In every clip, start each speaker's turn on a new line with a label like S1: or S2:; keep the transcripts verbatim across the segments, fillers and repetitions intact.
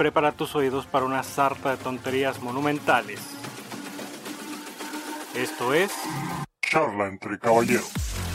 S1: prepara tus oídos para una sarta de tonterías monumentales. Esto es...
S2: Charla entre caballeros.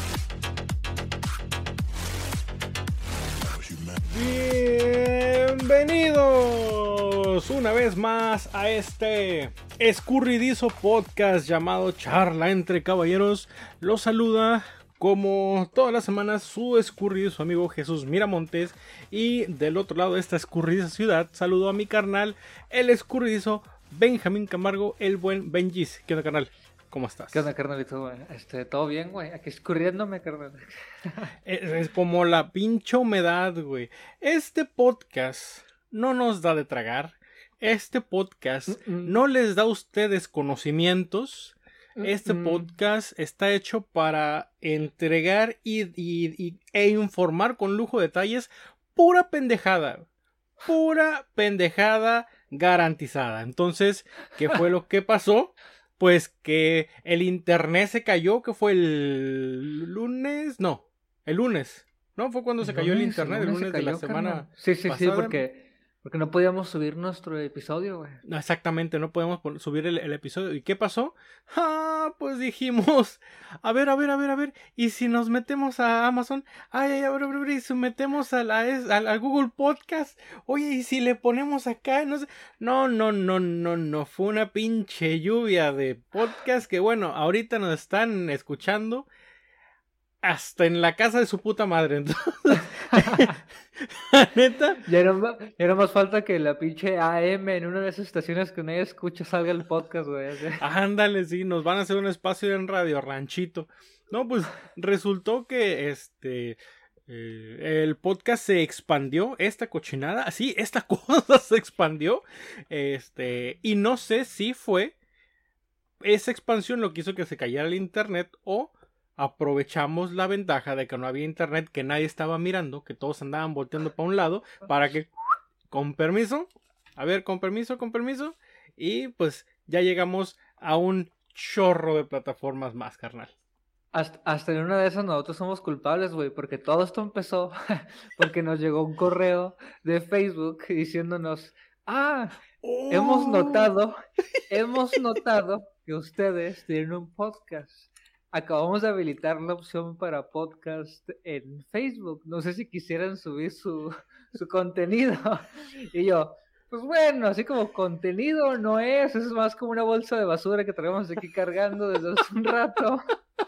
S1: Bienvenidos una vez más a este escurridizo podcast llamado Charla entre Caballeros. Los saluda como todas las semanas su escurridizo amigo Jesús Miramontes. Y del otro lado de esta escurridiza ciudad saludo a mi carnal, el escurridizo Benjamín Camargo, el buen Benjis. ¿Qué onda, carnal? ¿Cómo estás?
S3: ¿Qué onda, carnalito, güey? Este, todo bien, güey. Aquí escurriéndome, carnal.
S1: Es, es como la pinche humedad, güey. Este podcast no nos da de tragar. Este podcast Mm-mm. no les da a ustedes conocimientos. Este Mm-mm. podcast está hecho para entregar y, y, y, e informar con lujo de detalles. Pura pendejada. Pura pendejada garantizada. Entonces, ¿qué fue lo que pasó? Pues que el internet se cayó, que fue el lunes, no, el lunes, ¿no? Fue cuando
S3: el
S1: se cayó
S3: lunes,
S1: el internet, el lunes, el lunes
S3: cayó,
S1: de la semana
S3: carnal. Sí, sí,
S1: pasada.
S3: sí, porque, porque no podíamos subir nuestro episodio, güey.
S1: No, exactamente, no podemos subir el, el episodio. ¿Y qué pasó? Ah, pues dijimos, a ver, a ver, a ver, a ver, y si nos metemos a Amazon, ay, ay, a ver, a ver, y si metemos a la, a, a Google Podcast, oye, y si le ponemos acá, no sé, no, no, no, no, no, fue una pinche lluvia de podcast que, bueno, ahorita nos están escuchando hasta en la casa de su puta madre, entonces... ¿Neta?
S3: Ya no, ya no más falta que la pinche A M en una de esas estaciones que nadie escucha salga el podcast, güey.
S1: Ándale, sí, nos van a hacer un espacio en Radio Ranchito. No, pues resultó que este eh, el podcast se expandió, esta cochinada, sí, esta cosa se expandió, este, y no sé si fue esa expansión lo que hizo que se cayera el internet o aprovechamos la ventaja de que no había internet, que nadie estaba mirando, que todos andaban volteando para un lado, para que, con permiso, a ver, con permiso, con permiso, y pues ya llegamos a un chorro de plataformas más, carnal.
S3: Hasta, hasta en una de esas nosotros somos culpables, güey, porque todo esto empezó porque nos llegó un correo de Facebook diciéndonos, ah, oh. hemos notado, hemos notado que ustedes tienen un podcast. Acabamos de habilitar la opción para podcast en Facebook. No sé si quisieran subir su, su contenido. Y yo, pues bueno, así como contenido no es, es más como una bolsa de basura que traemos aquí cargando desde hace un rato.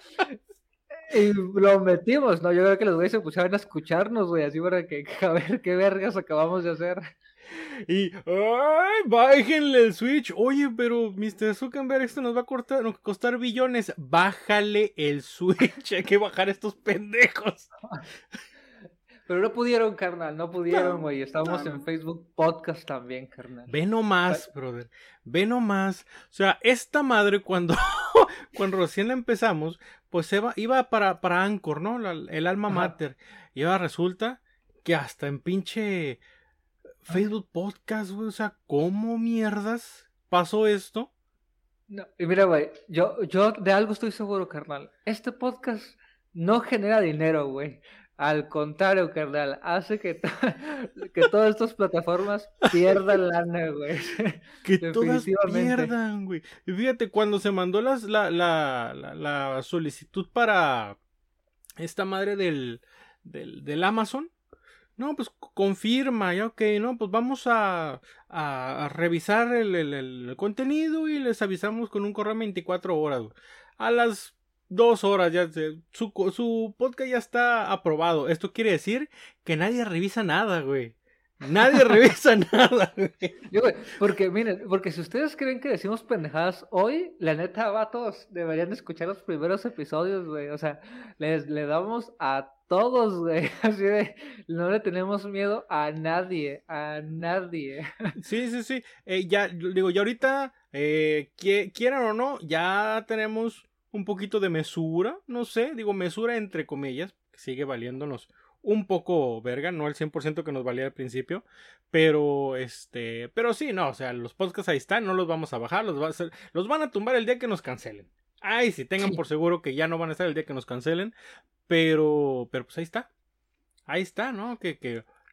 S3: Y lo metimos, ¿no? Yo creo que los güeyes se pusieron a escucharnos, güey, así para que a ver qué vergas acabamos de hacer.
S1: Y, ¡ay! Bájenle el Switch. Oye, pero mister Zuckerberg, esto nos va a costar, nos costar billones. Bájale el Switch. Hay que bajar estos pendejos.
S3: Pero no pudieron, carnal. No pudieron, güey. No, Estábamos no. en Facebook Podcast también, carnal.
S1: Ve nomás, brother. Ve nomás. O sea, esta madre cuando, cuando recién la empezamos, pues iba, iba para, para Anchor, ¿no? La, el alma mater. Ajá. Y ahora resulta que hasta en pinche... Facebook Podcast, güey, o sea, ¿cómo mierdas pasó esto?
S3: No, y mira, güey, yo, yo de algo estoy seguro, carnal. Este podcast no genera dinero, güey. Al contrario, carnal, hace que, to- que todas estas plataformas pierdan lana, güey.
S1: Que todas pierdan, güey. Y fíjate, cuando se mandó las, la, la, la, la solicitud para esta madre del, del, del Amazon, no, pues confirma, ya ok, no, pues vamos a, a, a revisar el, el, el contenido y les avisamos con un correo veinticuatro horas. A las dos horas ya se, su, su podcast ya está aprobado. Esto quiere decir que nadie revisa nada, güey. Nadie revisa nada, güey.
S3: Yo, güey. Porque, miren, porque si ustedes creen que decimos pendejadas hoy, la neta, vatos, deberían escuchar los primeros episodios, güey. O sea, les le damos a todos, güey. Así de, no le tenemos miedo a nadie, a nadie.
S1: Sí, sí, sí. Eh, ya, digo, ya ahorita, eh, qui- quieran o no, ya tenemos un poquito de mesura, no sé, digo, mesura entre comillas, sigue valiéndonos un poco verga, no al cien por ciento que nos valía al principio, pero este, pero sí, no, o sea, los podcasts ahí están, no los vamos a bajar, los, va a hacer, los van a tumbar el día que nos cancelen. Ay, sí, tengan por seguro que ya no van a estar el día que nos cancelen, pero, pero pues ahí está, ahí está, ¿no? Que, que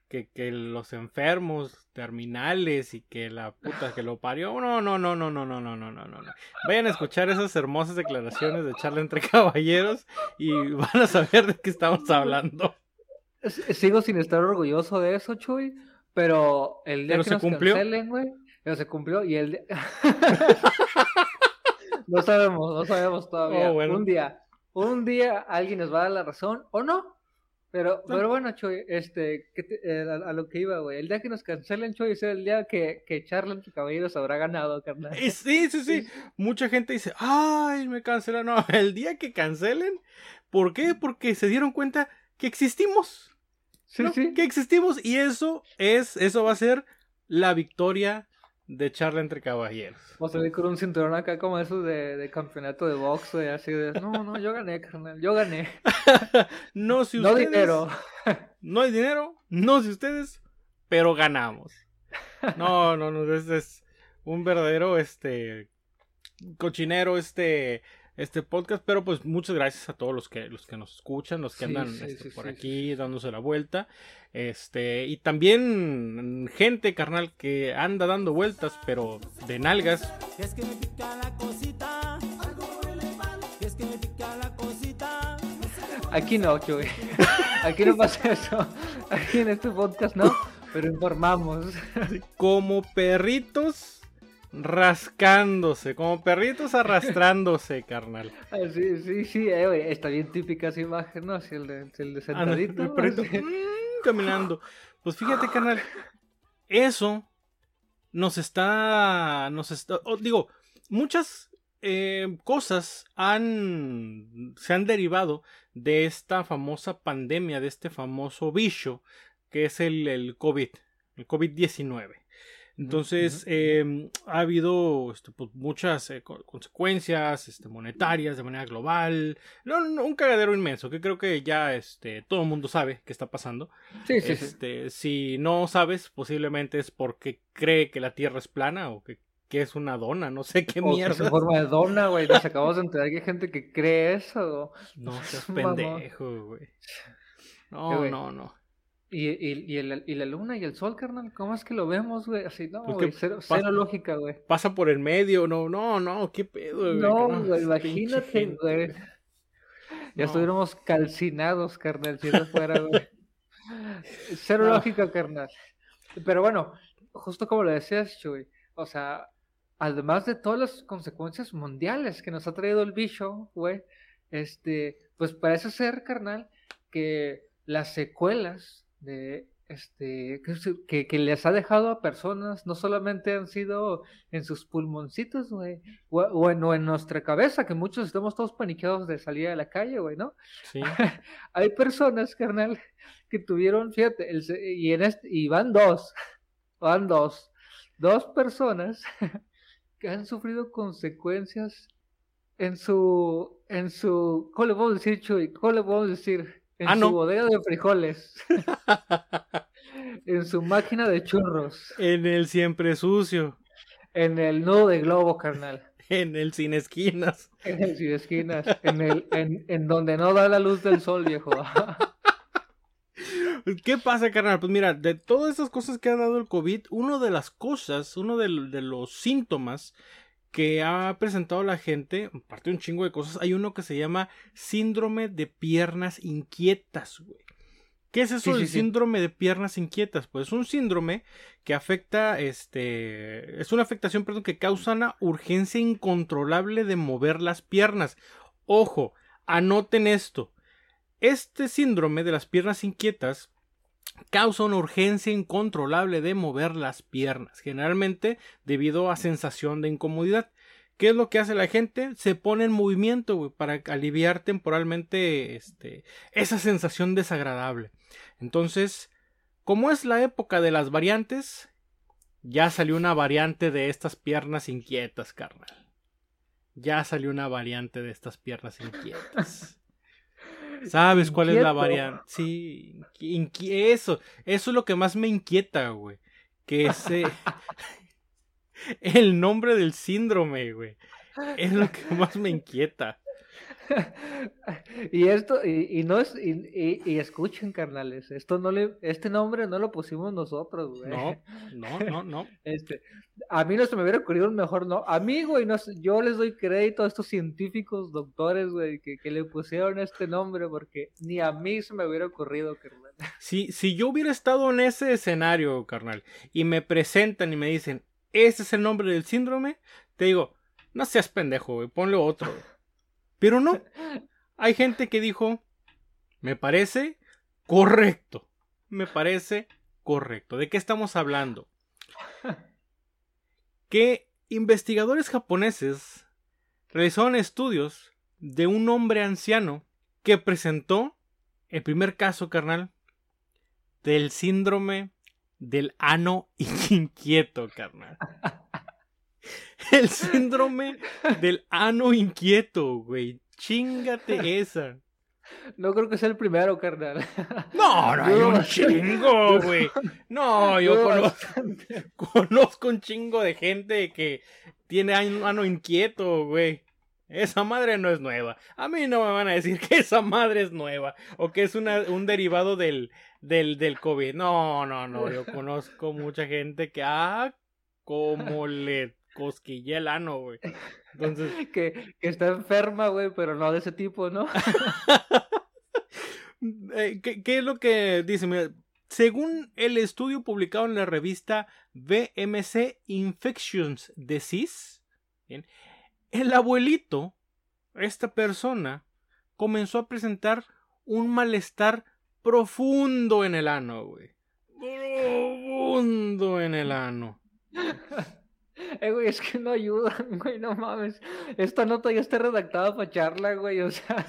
S1: que, que los enfermos terminales y que la puta que lo parió. No, no, no, no, no, no, no, no, no, no. Vayan a escuchar esas hermosas declaraciones de charla entre caballeros y van a saber de qué estamos hablando.
S3: Sigo sin estar orgulloso de eso, Chuy, pero el día
S1: pero
S3: que
S1: se
S3: nos
S1: cumplió.
S3: cancelen, güey, pero se cumplió y el día... no sabemos, no sabemos todavía.
S1: Oh, bueno.
S3: Un día, un día alguien nos va a dar la razón o no. Pero,
S1: No.
S3: pero bueno, Choy, este, que te- eh, a, a lo que iba, güey. El día que nos cancelen, Choy, es el día que, que Charla entre Caballeros habrá ganado, carnal.
S1: Y sí, sí, sí. Mucha gente dice, ay, me cancelan. No, el día que cancelen, ¿por qué? Porque se dieron cuenta que existimos.
S3: Sí,
S1: ¿no?
S3: sí.
S1: Que existimos y eso es, eso va a ser la victoria de charla entre caballeros.
S3: O salir con un cinturón acá como esos de, de campeonato de box, güey, así de, no, no, yo gané, carnal, yo gané.
S1: No si
S3: No
S1: ustedes,
S3: dinero.
S1: no hay dinero, no si ustedes, pero ganamos. No, no, no, este es un verdadero este cochinero este este podcast, pero pues muchas gracias a todos los que los que nos escuchan, los que
S3: Sí,
S1: andan
S3: sí,
S1: este,
S3: sí,
S1: por
S3: sí,
S1: aquí dándose la vuelta, este y también gente carnal que anda dando vueltas, pero de nalgas.
S4: Es que me pica la cosita. Es que me pica la cosita.
S3: Aquí no, Choy. Aquí no pasa eso. Aquí en este podcast no, pero informamos.
S1: Como perritos rascándose, como perritos arrastrándose, carnal.
S3: Ah, sí, sí, sí, eh, güey, está bien típica esa imagen, ¿no? Así el de, el de
S1: Ah, no,
S3: sentadito.
S1: el perrito,
S3: así.
S1: mm, caminando. Pues fíjate, carnal, eso nos está, nos está, oh, digo, muchas eh, cosas han, se han derivado de esta famosa pandemia, de este famoso bicho que es el, el COVID, el COVID diecinueve. Entonces, eh, ha habido este, pues, muchas eh, co- consecuencias este, monetarias de manera global. No, no, un cagadero inmenso que creo que ya este, todo el mundo sabe qué está pasando.
S3: Sí, sí, sí.
S1: Este, si no sabes, posiblemente es porque cree que la Tierra es plana o que, que es una dona, no sé qué
S3: O que es
S1: mierda.
S3: en forma de dona, güey. Nos acabamos de enterar que hay gente que cree eso.
S1: No seas
S3: Mamá.
S1: pendejo, güey.
S3: Eh,
S1: No,
S3: güey.
S1: no, no.
S3: ¿Y, y, y, el- y la luna y el sol, carnal? ¿Cómo es que lo vemos, güey? Así, no,
S1: Pues
S3: güey,
S1: que
S3: cero,
S1: pasa-
S3: cero lógica, güey.
S1: Pasa por el medio, no, no, no, qué pedo, güey.
S3: No,
S1: que
S3: güey,
S1: pinche
S3: imagínate,
S1: gente.
S3: güey. Ya
S1: No.
S3: estuviéramos calcinados, carnal, si eso fuera, güey. Cero
S1: No.
S3: lógica, carnal. Pero bueno, justo como lo decías, Chuy, o sea, además de todas las consecuencias mundiales que nos ha traído el bicho, güey, este, pues parece ser, carnal, que las secuelas de este que, se- que, que les ha dejado a personas no solamente han sido en sus pulmoncitos, güey, o, o en, o en nuestra cabeza, que muchos estamos todos paniqueados de salir a la calle, güey, ¿no?
S1: Sí.
S3: Hay personas, carnal, que tuvieron, fíjate, el, se- y, en este, y van dos, van dos, dos personas que han sufrido consecuencias en su, en su, ¿cómo le podemos decir, Chuy? ¿Cómo le podemos decir? En
S1: Ah,
S3: su
S1: no.
S3: bodega de frijoles, en su máquina de churros,
S1: En el siempre sucio,
S3: en el nudo de globo, carnal,
S1: en el sin esquinas.
S3: en el sin esquinas, en el, en, en donde no da la luz del sol, viejo.
S1: ¿Qué pasa, carnal? Pues mira, de todas esas cosas que ha dado el COVID, una de las cosas, uno de, de los síntomas que ha presentado la gente, aparte de un chingo de cosas, hay uno que se llama síndrome de piernas inquietas, güey. ¿Qué es eso
S3: Sí, sí,
S1: del
S3: sí.
S1: síndrome de piernas inquietas? Pues es un síndrome que afecta, este, es una afectación, perdón, que causa una urgencia incontrolable de mover las piernas. Ojo, anoten esto. Este síndrome de las piernas inquietas causa una urgencia incontrolable de mover las piernas, generalmente debido a sensación de incomodidad. ¿Qué es lo que hace la gente? Se pone en movimiento, güey, para aliviar temporalmente este, esa sensación desagradable. Entonces, como es la época de las variantes, ya salió una variante de estas piernas inquietas, carnal. Ya salió una variante de estas piernas inquietas. ¿Sabes cuál es la
S3: Inquieto.
S1: variante? Sí, inqui- eso, eso es lo que más me inquieta, güey. Que ese... el nombre del síndrome, güey. Es lo que más me inquieta.
S3: Y esto, y, y no es, y, y, y escuchen, carnales, esto no le, este nombre no lo pusimos nosotros, güey.
S1: No, no, no, no.
S3: Este, a mí no se me hubiera ocurrido un mejor no. A mí, güey, no sé, yo les doy crédito a estos científicos, doctores, güey, que, que le pusieron este nombre, porque ni a mí se me hubiera ocurrido, carnal.
S1: Si, si yo hubiera estado en ese escenario, carnal, y me presentan y me dicen, ese es el nombre del síndrome, te digo, no seas pendejo, güey, ponle otro, güey. Pero no, hay gente que dijo, me parece correcto, me parece correcto. ¿De qué estamos hablando? Que investigadores japoneses realizaron estudios de un hombre anciano que presentó el primer caso, carnal, del síndrome del ano inquieto, carnal. El síndrome del ano inquieto, güey. Chíngate esa.
S3: No creo que sea el primero, carnal.
S1: No, no hay
S3: Dudo
S1: un
S3: bastante.
S1: chingo, güey. No, yo
S3: Dudo
S1: conozco,
S3: bastante.
S1: conozco un chingo de gente que tiene an- ano inquieto, güey. Esa madre no es nueva. A mí no me van a decir que esa madre es nueva o que es una, un derivado del, del, del COVID. No, no, no. Yo conozco mucha gente que, ah, como le cosquilla el ano, güey. Entonces,
S3: Que, que está enferma, güey, pero no de ese tipo, ¿no?
S1: eh, ¿qué, qué es lo que dice? Mira, según el estudio publicado en la revista B M C Infectious Disease, ¿bien? El abuelito, esta persona, comenzó a presentar un malestar profundo en el ano, güey. Profundo en el ano.
S3: Eh, güey, es que no ayudan, güey, no mames. Esta nota ya está redactada para charla, güey, o sea.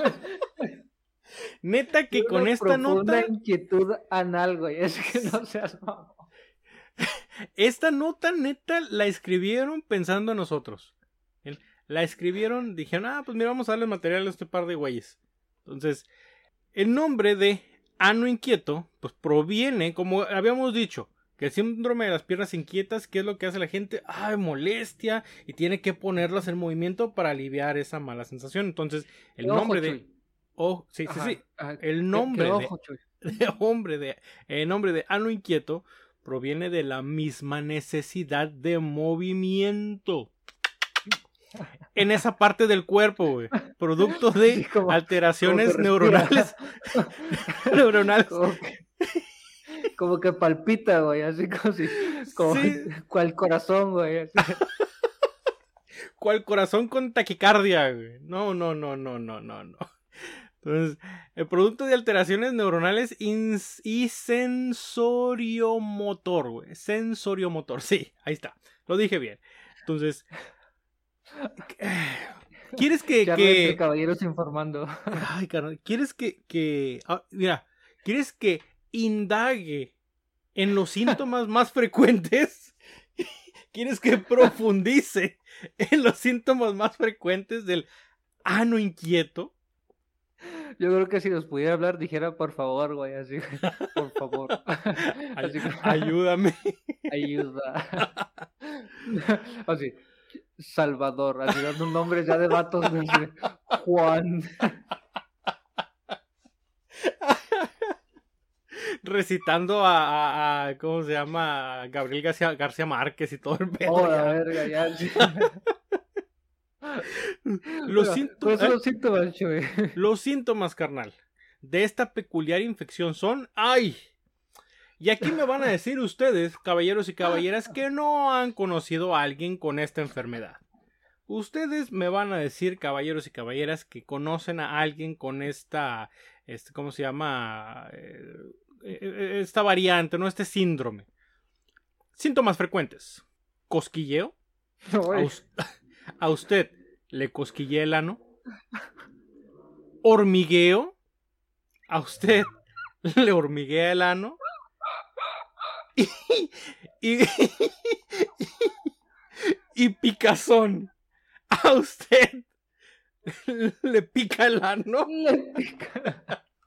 S1: Neta que
S3: Una
S1: con esta
S3: profunda
S1: nota,
S3: inquietud anal, güey, es que no seas mamón.
S1: esta nota neta la escribieron pensando en nosotros. ¿Bien? La escribieron, dijeron, ah, pues mira, vamos a darle material a este par de güeyes. Entonces, el nombre de ano inquieto, pues proviene, como habíamos dicho, que el síndrome de las piernas inquietas, ¿qué es lo que hace la gente? Ay, molestia, y tiene que ponerlas en movimiento para aliviar esa mala sensación. Entonces, el
S3: Ojo,
S1: nombre de...
S3: Chuy.
S1: Oh, sí, sí,
S3: Ajá,
S1: sí.
S3: ajá.
S1: El
S3: Que-
S1: nombre
S3: que
S1: de,
S3: ojo, Chuy.
S1: de hombre de, el nombre de ano inquieto proviene de la misma necesidad de movimiento en esa parte del cuerpo, güey, producto de
S3: Sí, como-
S1: alteraciones
S3: como que
S1: neuronales neuronales.
S3: Como que, como que palpita, güey, así como si, como
S1: Sí.
S3: cual corazón, güey. así.
S1: Cual corazón con taquicardia, güey. No, no, no, no, no, no, no. Entonces, el producto de alteraciones neuronales ins- y sensoriomotor, güey. Sensoriomotor, sí, ahí está. Lo dije bien. Entonces, ¿quieres que...
S3: Charla entre
S1: que...
S3: caballeros informando.
S1: Ay, carnal, ¿quieres que... que... ah, mira, ¿quieres que indague en los síntomas más frecuentes? ¿Quieres que profundice en los síntomas más frecuentes del ano inquieto?
S3: Yo creo que si nos pudiera hablar, dijera por favor, güey, así, por favor. Así
S1: Ay-
S3: que-
S1: ayúdame.
S3: Ayuda. Así, Salvador, así dando nombres ya de vatos, güey, así, Juan.
S1: Recitando a, a- a- ¿cómo se llama? A Gabriel García, García Márquez y todo el pedo.
S3: Oh, la
S1: ya.
S3: verga, ya. Sí.
S1: Los
S3: Bueno,
S1: síntomas-
S3: ¿cuáles son los síntomas, Chuy?
S1: Los síntomas, carnal, de esta peculiar infección son... ¡Ay! Y aquí me van a decir ustedes, caballeros y caballeras, que no han conocido a alguien con esta enfermedad. Ustedes me van a decir, caballeros y caballeras, que conocen a alguien con esta... Este, ¿cómo se llama? Eh, eh, esta variante, ¿no? Este síndrome. Síntomas frecuentes. Cosquilleo.
S3: No,
S1: A,
S3: güey.
S1: us- a usted le cosquillea el ano. Hormigueo. A usted le hormiguea el ano. Y, y, y picazón. A usted le pica el ano.
S3: Le pican.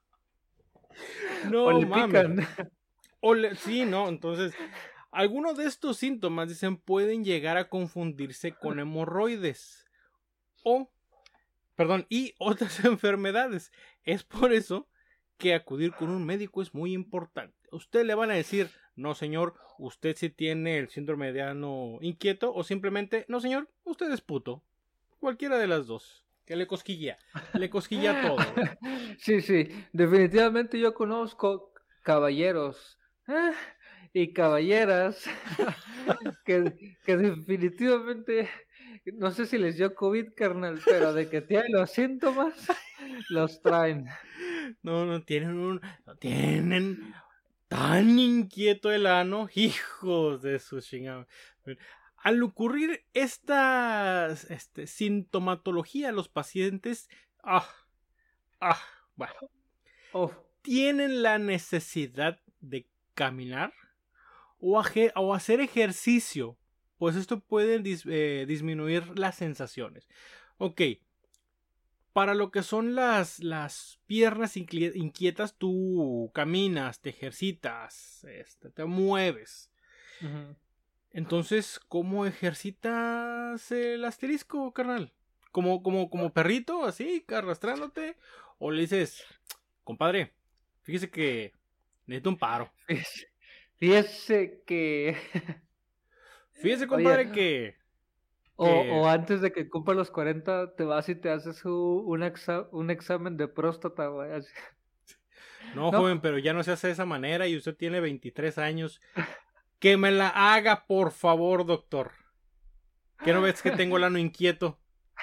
S1: No,
S3: o le
S1: mames.
S3: pican.
S1: O le- sí, no, entonces, algunos de estos síntomas, dicen, pueden llegar a confundirse con hemorroides o perdón, y otras enfermedades. Es por eso que acudir con un médico es muy importante. Usted le van a decir, no señor, usted sí tiene el síndrome de ano inquieto, o simplemente, no señor, usted es puto. Cualquiera de las dos. Que le cosquilla, le cosquilla todo.
S3: Sí, sí, definitivamente yo conozco caballeros eh, y caballeras que, que definitivamente, no sé si les dio COVID, carnal, pero de que tienen los síntomas, los traen.
S1: No, no tienen un, no tienen tan inquieto el ano, hijos de su chingada. Al ocurrir esta este, sintomatología, los pacientes ah, ah, bueno,
S3: Oh,
S1: tienen la necesidad de caminar o, aje- o hacer ejercicio, pues esto puede dis- eh, disminuir las sensaciones. Ok, para lo que son las, las piernas inqui- inquietas, tú caminas, te ejercitas, este, te mueves.
S3: ujú.
S1: Entonces, ¿cómo ejercitas el asterisco, carnal? ¿Como, como, como perrito, así, arrastrándote? ¿O le dices, compadre, fíjese que necesito un paro?
S3: Fíjese, fíjese que...
S1: Fíjese,
S3: Oye,
S1: compadre, que...
S3: o,
S1: que-
S3: o antes de que cumpla los cuarenta, te vas y te haces u- un, exa- un examen de próstata, güey. así.
S1: No,
S3: No.
S1: joven, pero ya no se hace de esa manera y usted tiene veintitrés años. Que me la haga, por favor, doctor. ¿Que no ves que tengo el ano inquieto?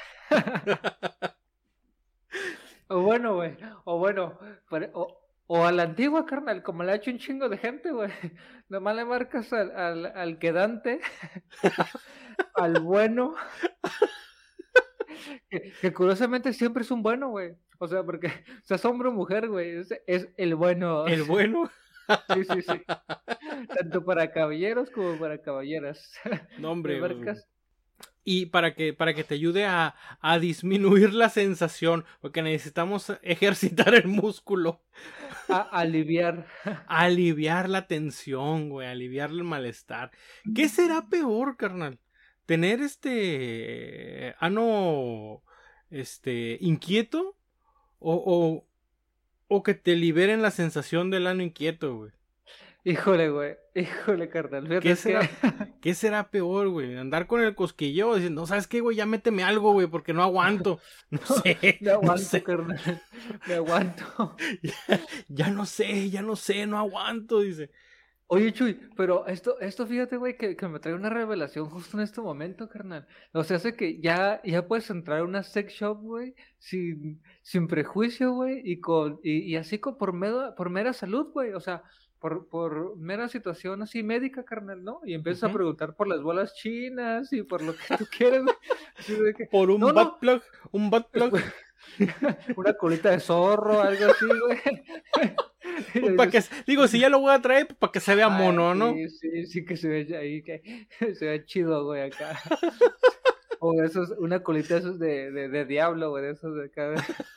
S3: O bueno, güey, o bueno, pare- o, o a la antigua, carnal, como le ha hecho un chingo de gente, güey. Nomás le marcas al, al, al quedante, al bueno, que, que curiosamente siempre es un bueno, güey. O sea, porque, o sea, es hombre o mujer, güey, es, es el bueno.
S1: El bueno.
S3: Sí, sí, sí. Tanto para caballeros como para caballeras.
S1: No, hombre.
S3: Le marcas.
S1: Y para que, para que te ayude a, a disminuir la sensación, porque necesitamos ejercitar el músculo,
S3: A aliviar.
S1: aliviar la tensión, güey, aliviar el malestar. ¿Qué será peor, carnal? ¿Tener este ano este inquieto o, o, o que te liberen la sensación del ano inquieto, güey?
S3: Híjole, güey. Híjole, carnal. Fíjate,
S1: ¿Qué
S3: es que-
S1: será, ¿Qué será peor, güey? Andar con el cosquilleo diciendo, no, ¿sabes qué, güey? Ya méteme algo, güey, porque no aguanto. No sé,
S3: Me aguanto,
S1: no sé.
S3: carnal. Me aguanto.
S1: Ya, ya no sé, ya no sé, no aguanto, dice.
S3: Oye, Chuy, pero esto, esto fíjate, güey, que, que me trae una revelación justo en este momento, carnal. O sea, hace que ya, ya puedes entrar a una sex shop, güey, sin, sin prejuicio, güey, y con, y, y así con, por mera, por mera salud, güey. O sea, por, por mera situación así médica, carnal, ¿no? Y empiezas a
S1: Ujú.
S3: preguntar por las bolas chinas y por lo que tú quieras, güey. Así de que,
S1: Por un
S3: no,
S1: butt
S3: no,
S1: plug, un butt plug,
S3: una colita de zorro, algo así, güey. Y le
S1: para que,
S3: dices,
S1: digo, si ya lo voy a traer, pues, para que se vea
S3: "Ay,
S1: mono, ¿no?
S3: sí, sí, sí que se ve ahí, que se ve chido, güey, acá. O esos, una colita de esos de, de, de diablo, güey, de esos de acá.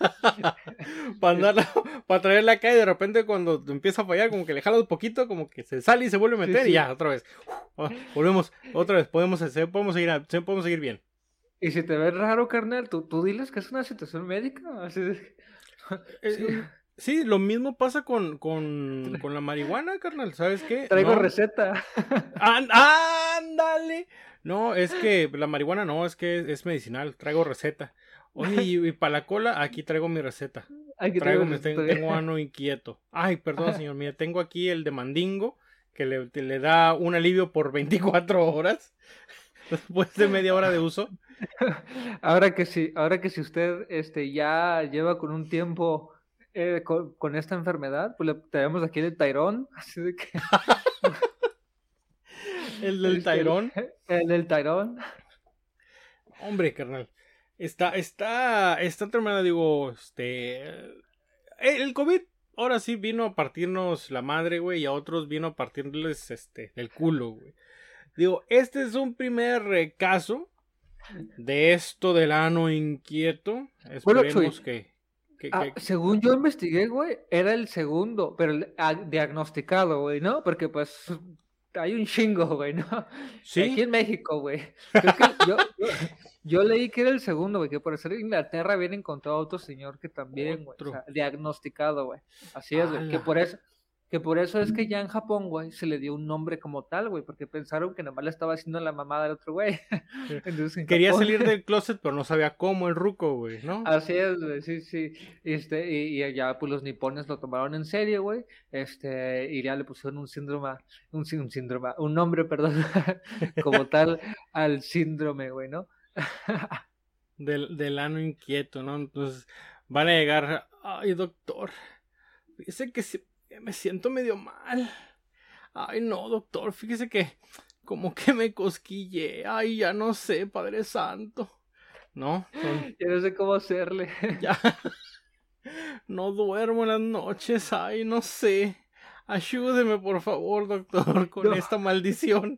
S1: Para andarla, para traerla acá y de repente cuando empieza a fallar, como que le jala un poquito, como que se sale y se vuelve a
S3: Sí,
S1: meter
S3: sí.
S1: y ya, otra vez. Ah, volvemos, otra vez, podemos, hacer- podemos seguir, a- podemos seguir bien.
S3: Y si te ves raro, carnal, tú, tú diles que es una situación médica. Así de...
S1: Eh,
S3: Sí.
S1: eh, Sí, lo mismo pasa con, con, con la marihuana, carnal, ¿sabes qué?
S3: Traigo
S1: No.
S3: receta.
S1: Án- ¡Ándale! No, es que la marihuana no, es que es medicinal, traigo receta. Oye, y, y para la cola, aquí traigo mi receta.
S3: Aquí
S1: Traigo,
S3: traigo
S1: me-
S3: receta.
S1: ten- tengo ano inquieto. Ay, perdón, señor, mire, tengo aquí el de mandingo, que le, que le da un alivio por veinticuatro horas, después de media hora de uso.
S3: Ahora que sí, ahora que si usted este, ya lleva con un tiempo eh, con, con esta enfermedad, pues le traemos aquí el Tairón. Así de que.
S1: El del
S3: este,
S1: Tairón.
S3: El del Tairón.
S1: Hombre, carnal. Está, está, está tremenda, digo, este... El COVID ahora sí vino a partirnos la madre, güey, y a otros vino a partirles, este, el culo, güey. Digo, este es un primer eh, caso de esto del ano inquieto.
S3: Bueno,
S1: Esperemos
S3: Chuy,
S1: que... que-
S3: Ah,
S1: que-
S3: según yo investigué, güey, era el segundo, pero el ah, diagnosticado, güey, ¿no? Porque pues hay un chingo, güey, ¿no?
S1: Sí.
S3: Aquí en México, güey. Creo que yo, yo, yo leí que era el segundo, güey, que por ser Inglaterra habían encontrado a otro señor que también, güey, o sea, diagnosticado, güey. Así es, güey, que por eso, que por eso es que ya en Japón, güey, se le dio un nombre como tal, güey, porque pensaron que nomás le estaba haciendo la mamada al otro güey. Entonces,
S1: quería
S3: Japón...
S1: salir del closet, pero no sabía cómo el ruco, güey, ¿no?
S3: Así es, güey, sí, sí. Este, y, y ya, pues los nipones lo tomaron en serio, güey. Este, y ya le pusieron un síndrome, un, sí- un síndrome, un nombre, perdón, como tal al síndrome, güey, ¿no?
S1: Del, del ano inquieto, ¿no? Entonces van a llegar, ay, doctor, fíjese que si- me siento medio mal. Ay, no, doctor, fíjese que como que me cosquillé. Ay, ya no sé, Padre Santo. No, son-
S3: Yo no sé cómo hacerle.
S1: ya no duermo en las noches. Ay, no sé. Ayúdeme, por favor, doctor, con
S3: No.
S1: esta maldición.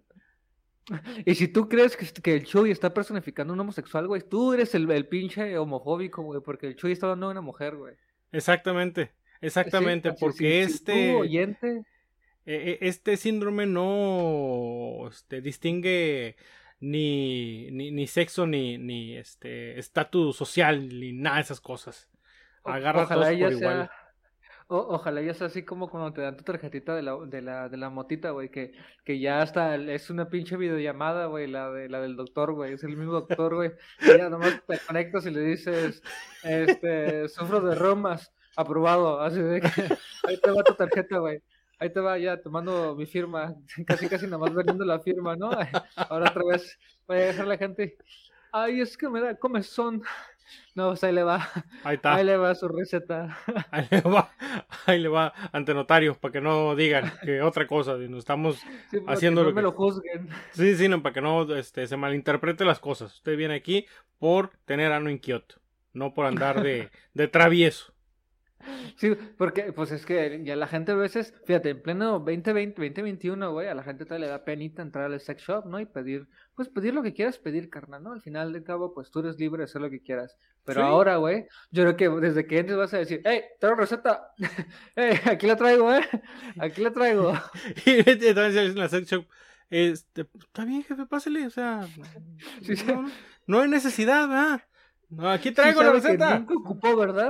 S3: Y si tú crees que, que el Chuy está personificando a un homosexual, güey, tú eres el, el pinche homofóbico, güey, porque el Chuy está hablando de una mujer, güey.
S1: Exactamente, exactamente,
S3: Sí,
S1: porque
S3: si- si
S1: este...
S3: tú, oyente,
S1: eh, este síndrome no este, distingue ni, ni, ni sexo ni, ni este estatus social ni nada de esas cosas.
S3: o-
S1: Agarra a
S3: ojalá
S1: todos
S3: ella
S1: por igual.
S3: sea, o- ojalá ya sea así como cuando te dan tu tarjetita de la, de la, de la motita, güey, que, que ya hasta el- es una pinche videollamada, güey, la de la del doctor, güey, es el mismo doctor, güey, y ya nomás te conectas y le dices, este, sufro de reumas, aprobado, así de que, ahí te va tu tarjeta, güey, ahí te va, ya, te mando mi firma, casi casi nomás vendiendo la firma, ¿no? Ahora otra vez voy a dejar la gente, ay, es que me da comezón, no, pues ahí le va,
S1: Ahí está,
S3: ahí le va su receta.
S1: ahí le va, ahí le va ante notarios para que no digan que otra cosa, y nos estamos
S3: Sí, para
S1: haciendo
S3: que no
S1: lo
S3: me
S1: que...
S3: lo juzguen.
S1: Sí, sí, no, para que no este, se malinterprete las cosas. Usted viene aquí por tener ano inquieto, no por andar de, de travieso.
S3: Sí, porque pues es que ya la gente a veces, fíjate, en pleno veinte veinte, veinte veintiuno, güey, a la gente todavía le da penita entrar al sex shop, ¿no? Y pedir, pues pedir lo que quieras pedir, carnal, ¿no? Al final de cabo, pues tú eres libre de hacer lo que quieras. Pero
S1: Sí.
S3: ahora, güey, yo creo que desde que entres vas a decir, hey, traigo receta, hey, aquí la traigo, ¿eh? Aquí la traigo.
S1: Y entonces en la sex shop, este, está bien, jefe, pásale, o sea,
S3: Sí, sí.
S1: no, no, no hay necesidad, ¿verdad? No, aquí
S3: Sí
S1: traigo la
S3: sabe que
S1: receta.
S3: nunca ocupó, ¿verdad?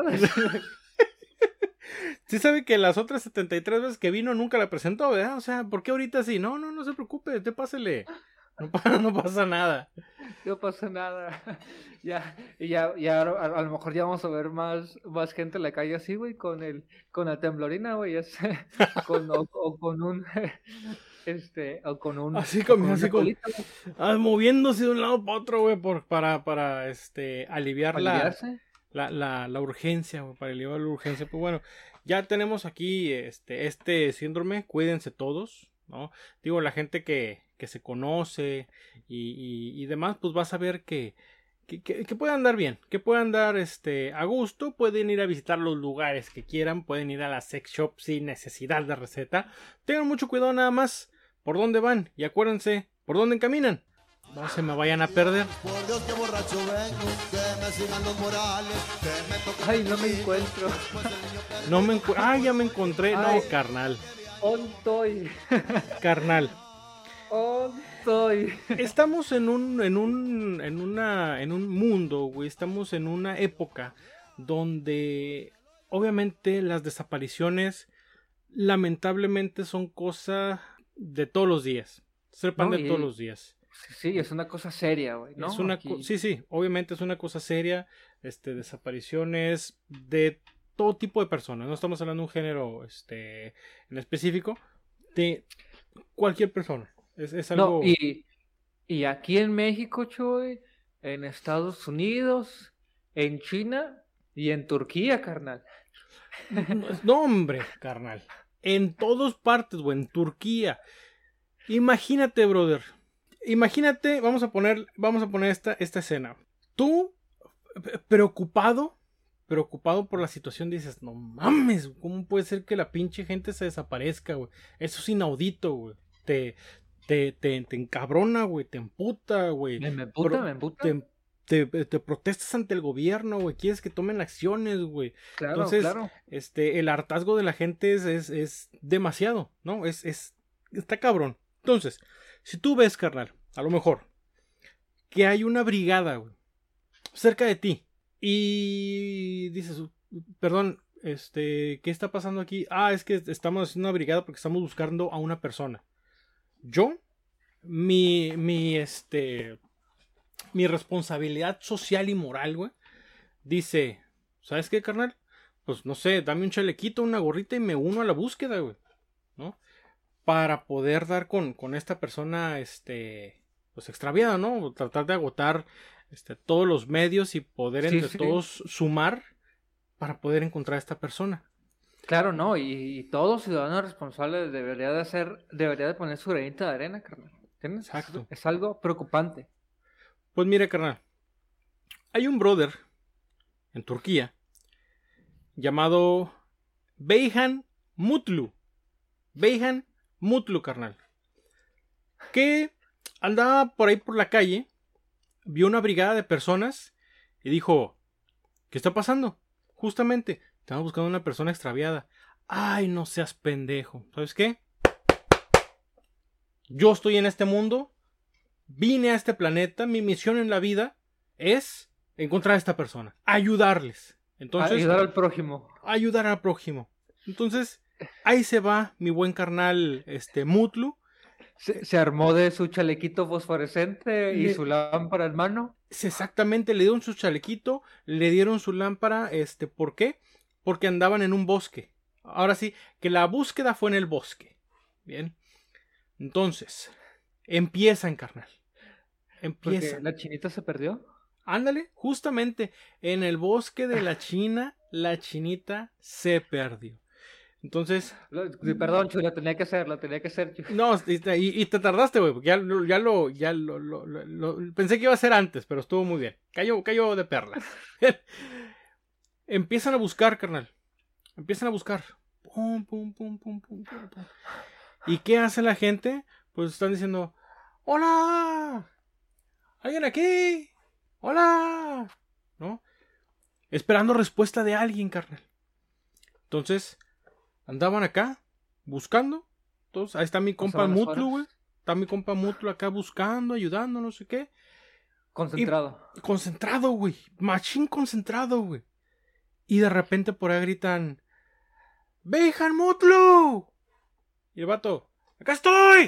S1: Sí sabe que las otras setenta y tres veces que vino nunca la presentó, ¿verdad? O sea, ¿por qué ahorita sí? No, no, no se preocupe, usted pásele. No, pa- no pasa nada.
S3: No pasa nada. Ya, y ya, ya a, a lo mejor ya vamos a ver más, más gente en la calle así, güey, con el, con la temblorina, güey, es- con, o, o con un, este, o con un,
S1: Así
S3: o
S1: como-
S3: con
S1: así
S3: una
S1: como-
S3: colita, güey,
S1: Ah, moviéndose de un lado para otro, güey, por, para, para, este, aliviar
S3: para
S1: la,
S3: aliviarse.
S1: la, la, la urgencia, güey, para aliviar la urgencia. Pues bueno, ya tenemos aquí este, este síndrome, cuídense todos, ¿no? Digo, la gente que, que se conoce y, y, y demás, pues va a saber que, que, que, que puede andar bien, que puede andar este, a gusto, pueden ir a visitar los lugares que quieran, pueden ir a la sex shop sin necesidad de receta. Tengan mucho cuidado nada más por dónde van y acuérdense por dónde caminan. No se me vayan a perder.
S4: Por Dios que borracho vengo, que me sigan los morales, que me toquen
S3: Ay, no
S4: los
S3: me
S4: hijos,
S3: encuentro.
S4: después el niño que-
S1: No me encu- Ah, ya me encontré.
S3: Ay.
S1: No, carnal.
S3: Ontoy,
S1: Carnal.
S3: ontoy.
S1: Estamos en un, en un, en una, en un mundo, güey. Estamos en una época donde, obviamente, las desapariciones, lamentablemente, son cosa de todos los días. Se pan
S3: No,
S1: de
S3: y-
S1: todos los días.
S3: Sí, es una cosa seria, güey, ¿no?
S1: Es una,
S3: Aquí-
S1: co- sí, sí, obviamente es una cosa seria. Este, desapariciones de todo tipo de personas. No estamos hablando de un género, este, en específico, de cualquier persona. Es, es algo.
S3: No, y, y aquí en México, Choy, en Estados Unidos, en China y en Turquía, carnal.
S1: No, hombre, carnal. En todas partes, güey. En Turquía. Imagínate, brother. Imagínate, vamos a poner, vamos a poner esta, esta escena. Tú, eh, preocupado, preocupado por la situación, dices, no mames, ¿cómo puede ser que la pinche gente se desaparezca, güey? Eso es inaudito, güey. Te, te, te, te encabrona, güey, te emputa, güey.
S3: Me, me emputa,
S1: Pro-
S3: me emputa.
S1: Te, te, te protestas ante el gobierno, güey. Quieres que tomen acciones, güey.
S3: Claro,
S1: Entonces,
S3: claro.
S1: este, el hartazgo de la gente es, es, es demasiado, ¿no? Es, es, está cabrón, Entonces, si tú ves, carnal, a lo mejor, que hay una brigada, güey, cerca de ti, y dices, perdón, este, ¿qué está pasando aquí? Ah, es que estamos haciendo una brigada porque estamos buscando a una persona. Yo, mi, mi, este, mi responsabilidad social y moral, güey, dice, ¿sabes qué, carnal? Pues no sé, dame un chalequito, una gorrita y me uno a la búsqueda, güey, ¿no? Para poder dar con, con esta persona, este, pues extraviada, ¿no? Tratar de agotar, este, todos los medios y poder
S3: Sí,
S1: entre
S3: sí.
S1: todos sumar para poder encontrar a esta persona.
S3: Claro, no, y, y todo ciudadano responsable debería de hacer, debería de poner su granito de arena, carnal. ¿Entiendes?
S1: Exacto.
S3: Es, es algo preocupante.
S1: Pues mire, carnal, hay un brother en Turquía llamado Beyhan Mutlu. Beyhan Mutlu, carnal. Que andaba por ahí por la calle, vio una brigada de personas y dijo, ¿qué está pasando? Justamente, estamos buscando una persona extraviada. Ay, no seas pendejo. ¿Sabes qué? Yo estoy en este mundo, vine a este planeta, mi misión en la vida es encontrar a esta persona, ayudarles. Entonces,
S3: Ayudar al prójimo.
S1: ayudar al prójimo. Entonces, ahí se va mi buen carnal, este, Mutlu.
S3: Se, se armó de su chalequito fosforescente y
S1: Le-
S3: su lámpara en mano.
S1: Exactamente, le dieron su chalequito, le dieron su lámpara, este, ¿por qué? Porque andaban en un bosque. Ahora sí, que la búsqueda fue en el bosque. Bien. Entonces, empiezan, carnal.
S3: Porque
S1: Empiezan.
S3: la chinita se perdió.
S1: Ándale, justamente en el bosque de la China, la chinita se perdió. Entonces,
S3: Lo- Perdón, Chuy, lo tenía que hacer, lo tenía que hacer. Chuy.
S1: no, y, y- y te tardaste, güey, porque ya, lo- ya lo, ya lo, lo- lo- lo- pensé que iba a ser antes, pero estuvo muy bien. Cayó, cayó de perlas. Empiezan a buscar, carnal. Empiezan a buscar. Pum, pum, pum, pum, pum, pum, pum. ¿Y qué hace la gente? Pues están diciendo, ¡hola! ¿Alguien aquí? ¡Hola! ¿No? Esperando respuesta de alguien, carnal. Entonces, andaban acá, buscando. Entonces, ahí está mi compa
S3: Pasaban las
S1: Mutlu,
S3: horas.
S1: güey. Está mi compa Mutlu acá buscando, ayudando, no sé qué.
S3: Concentrado.
S1: Concentrado, güey. Machín concentrado, güey. Y de repente por ahí gritan, ¡Beyhan Mutlu! Y el vato, ¡acá estoy!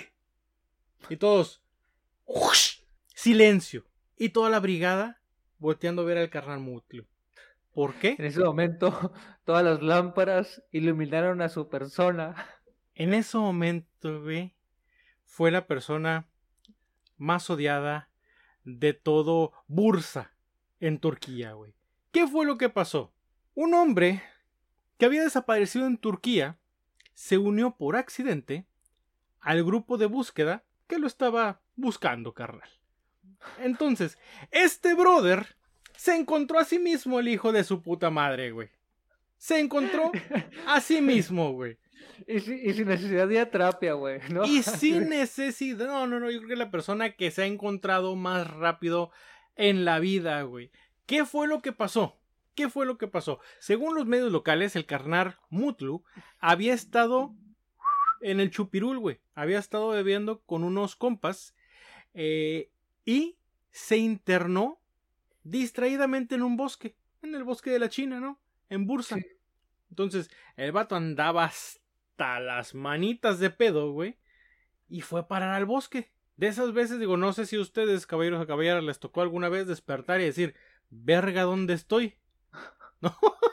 S1: Y todos, ¡ush! Silencio. Y toda la brigada volteando a ver al carnal Mutlu. ¿Por
S3: En
S1: qué?
S3: ese momento, todas las lámparas iluminaron a su persona.
S1: En ese momento, güey, fue la persona más odiada de todo Bursa en Turquía, güey. ¿Qué fue lo que pasó? Un hombre que había desaparecido en Turquía se unió por accidente al grupo de búsqueda que lo estaba buscando, carnal. Entonces, este brother se encontró a sí mismo el hijo de su puta madre, güey. Se encontró a sí mismo, güey.
S3: Y, si- y sin necesidad de atrapia, güey, ¿no?
S1: Y sin necesidad. No, no, no. Yo creo que es la persona que se ha encontrado más rápido en la vida, güey. ¿Qué fue lo que pasó? ¿Qué fue lo que pasó? Según los medios locales, el carnal Mutlu había estado en el Chupirul, güey. Había estado bebiendo con unos compas. Eh, y se internó distraídamente en un bosque. En el bosque de la China, ¿no? En Bursa.
S3: Sí.
S1: Entonces, el vato andaba hasta las manitas de pedo, güey. Y fue a parar al bosque. De esas veces, digo, no sé si a ustedes, caballeros o caballeras, les tocó alguna vez despertar y decir, verga, ¿dónde estoy? ¿No?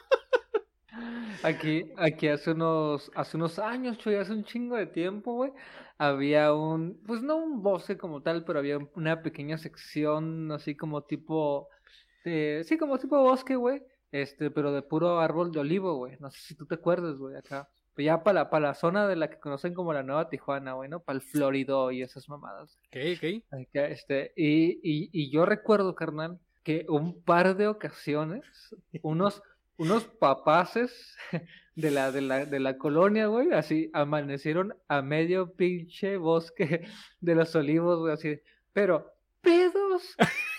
S3: Aquí, aquí hace unos, hace unos años, Chuy, hace un chingo de tiempo, güey, había un, pues no un bosque como tal, pero había una pequeña sección así como tipo, de, sí, como tipo bosque, güey, este, pero de puro árbol de olivo, güey, no sé si tú te acuerdas, güey, acá, pues ya para la, para la zona de la que conocen como la Nueva Tijuana, güey, ¿no? Para el Florido y esas mamadas.
S1: Ok, ok.
S3: Acá, este, y, y, y yo recuerdo, carnal, que un par de ocasiones, unos, unos papaces de la, de la, de la colonia, güey, así amanecieron a medio pinche bosque de los olivos, güey, así, pero pedos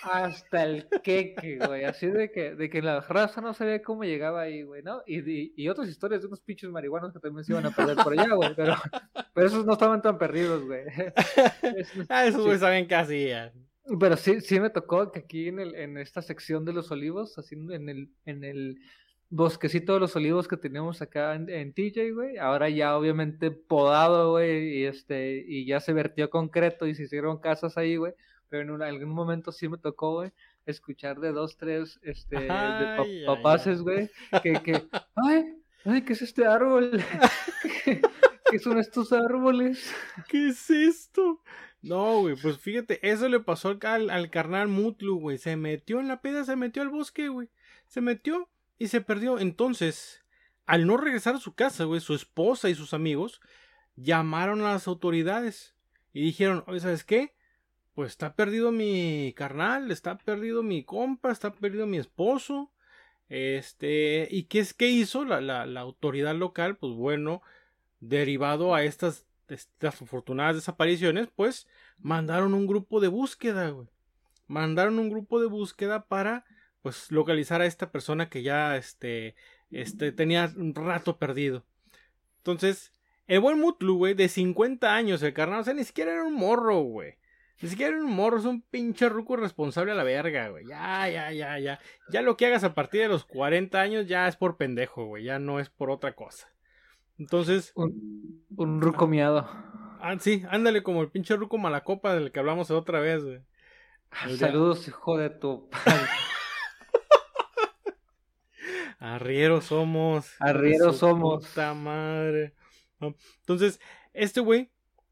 S3: hasta el queque, güey. Así de que, de que la raza no sabía cómo llegaba ahí, güey, ¿no? Y, y, y otras historias de unos pinches marihuanos que también se iban a perder por allá, güey. Pero, pero esos no estaban tan perdidos, güey. Esos-
S1: Ah, esos
S3: sí.
S1: güey saben qué hacían.
S3: Pero sí, sí me tocó que aquí en el, en esta sección de los olivos, así en el, en el bosquecito de los olivos que teníamos acá en, en T J, güey, ahora ya obviamente podado, güey, y este, y ya se vertió concreto y se hicieron casas ahí, güey, pero en un- algún momento sí me tocó, güey, escuchar de dos, tres, este, de pa-
S1: Ay, ay,
S3: papaces,
S1: ay.
S3: güey, que, que, ay, ay, ¿qué es este árbol? ¿Qué, qué son estos árboles?
S1: ¿Qué es esto? No, güey, pues fíjate, eso le pasó al, al, al carnal Mutlu, güey. Se metió en la peda, se metió al bosque, güey. Se metió y se perdió. Entonces, al no regresar a su casa, güey, su esposa y sus amigos llamaron a las autoridades y dijeron, oye, ¿sabes qué? Pues está perdido mi carnal, está perdido mi compa, está perdido mi esposo. Este, ¿y qué es que hizo la, la, la autoridad local? Pues bueno, derivado a estas, estas afortunadas desapariciones, pues mandaron un grupo de búsqueda, güey. Mandaron un grupo de búsqueda para, pues, localizar a esta persona que ya, este, este, tenía un rato perdido. Entonces, el buen Mutlu, güey, de cincuenta años, el carnal, o sea, ni siquiera era un morro, güey. Ni siquiera era un morro, es un pinche ruco responsable a la verga, güey. Ya, ya, ya, ya. Ya lo que hagas a partir de los cuarenta años ya es por pendejo, güey. Ya no es por otra cosa. Entonces,
S3: Un, un ruco miado.
S1: ah, sí, ándale como el pinche ruco malacopa del que hablamos otra vez, güey. El de-
S3: Saludos, hijo de tu padre.
S1: Arrieros somos.
S3: Arrieros
S1: De su
S3: somos.
S1: Puta madre. ¿No? Entonces, este güey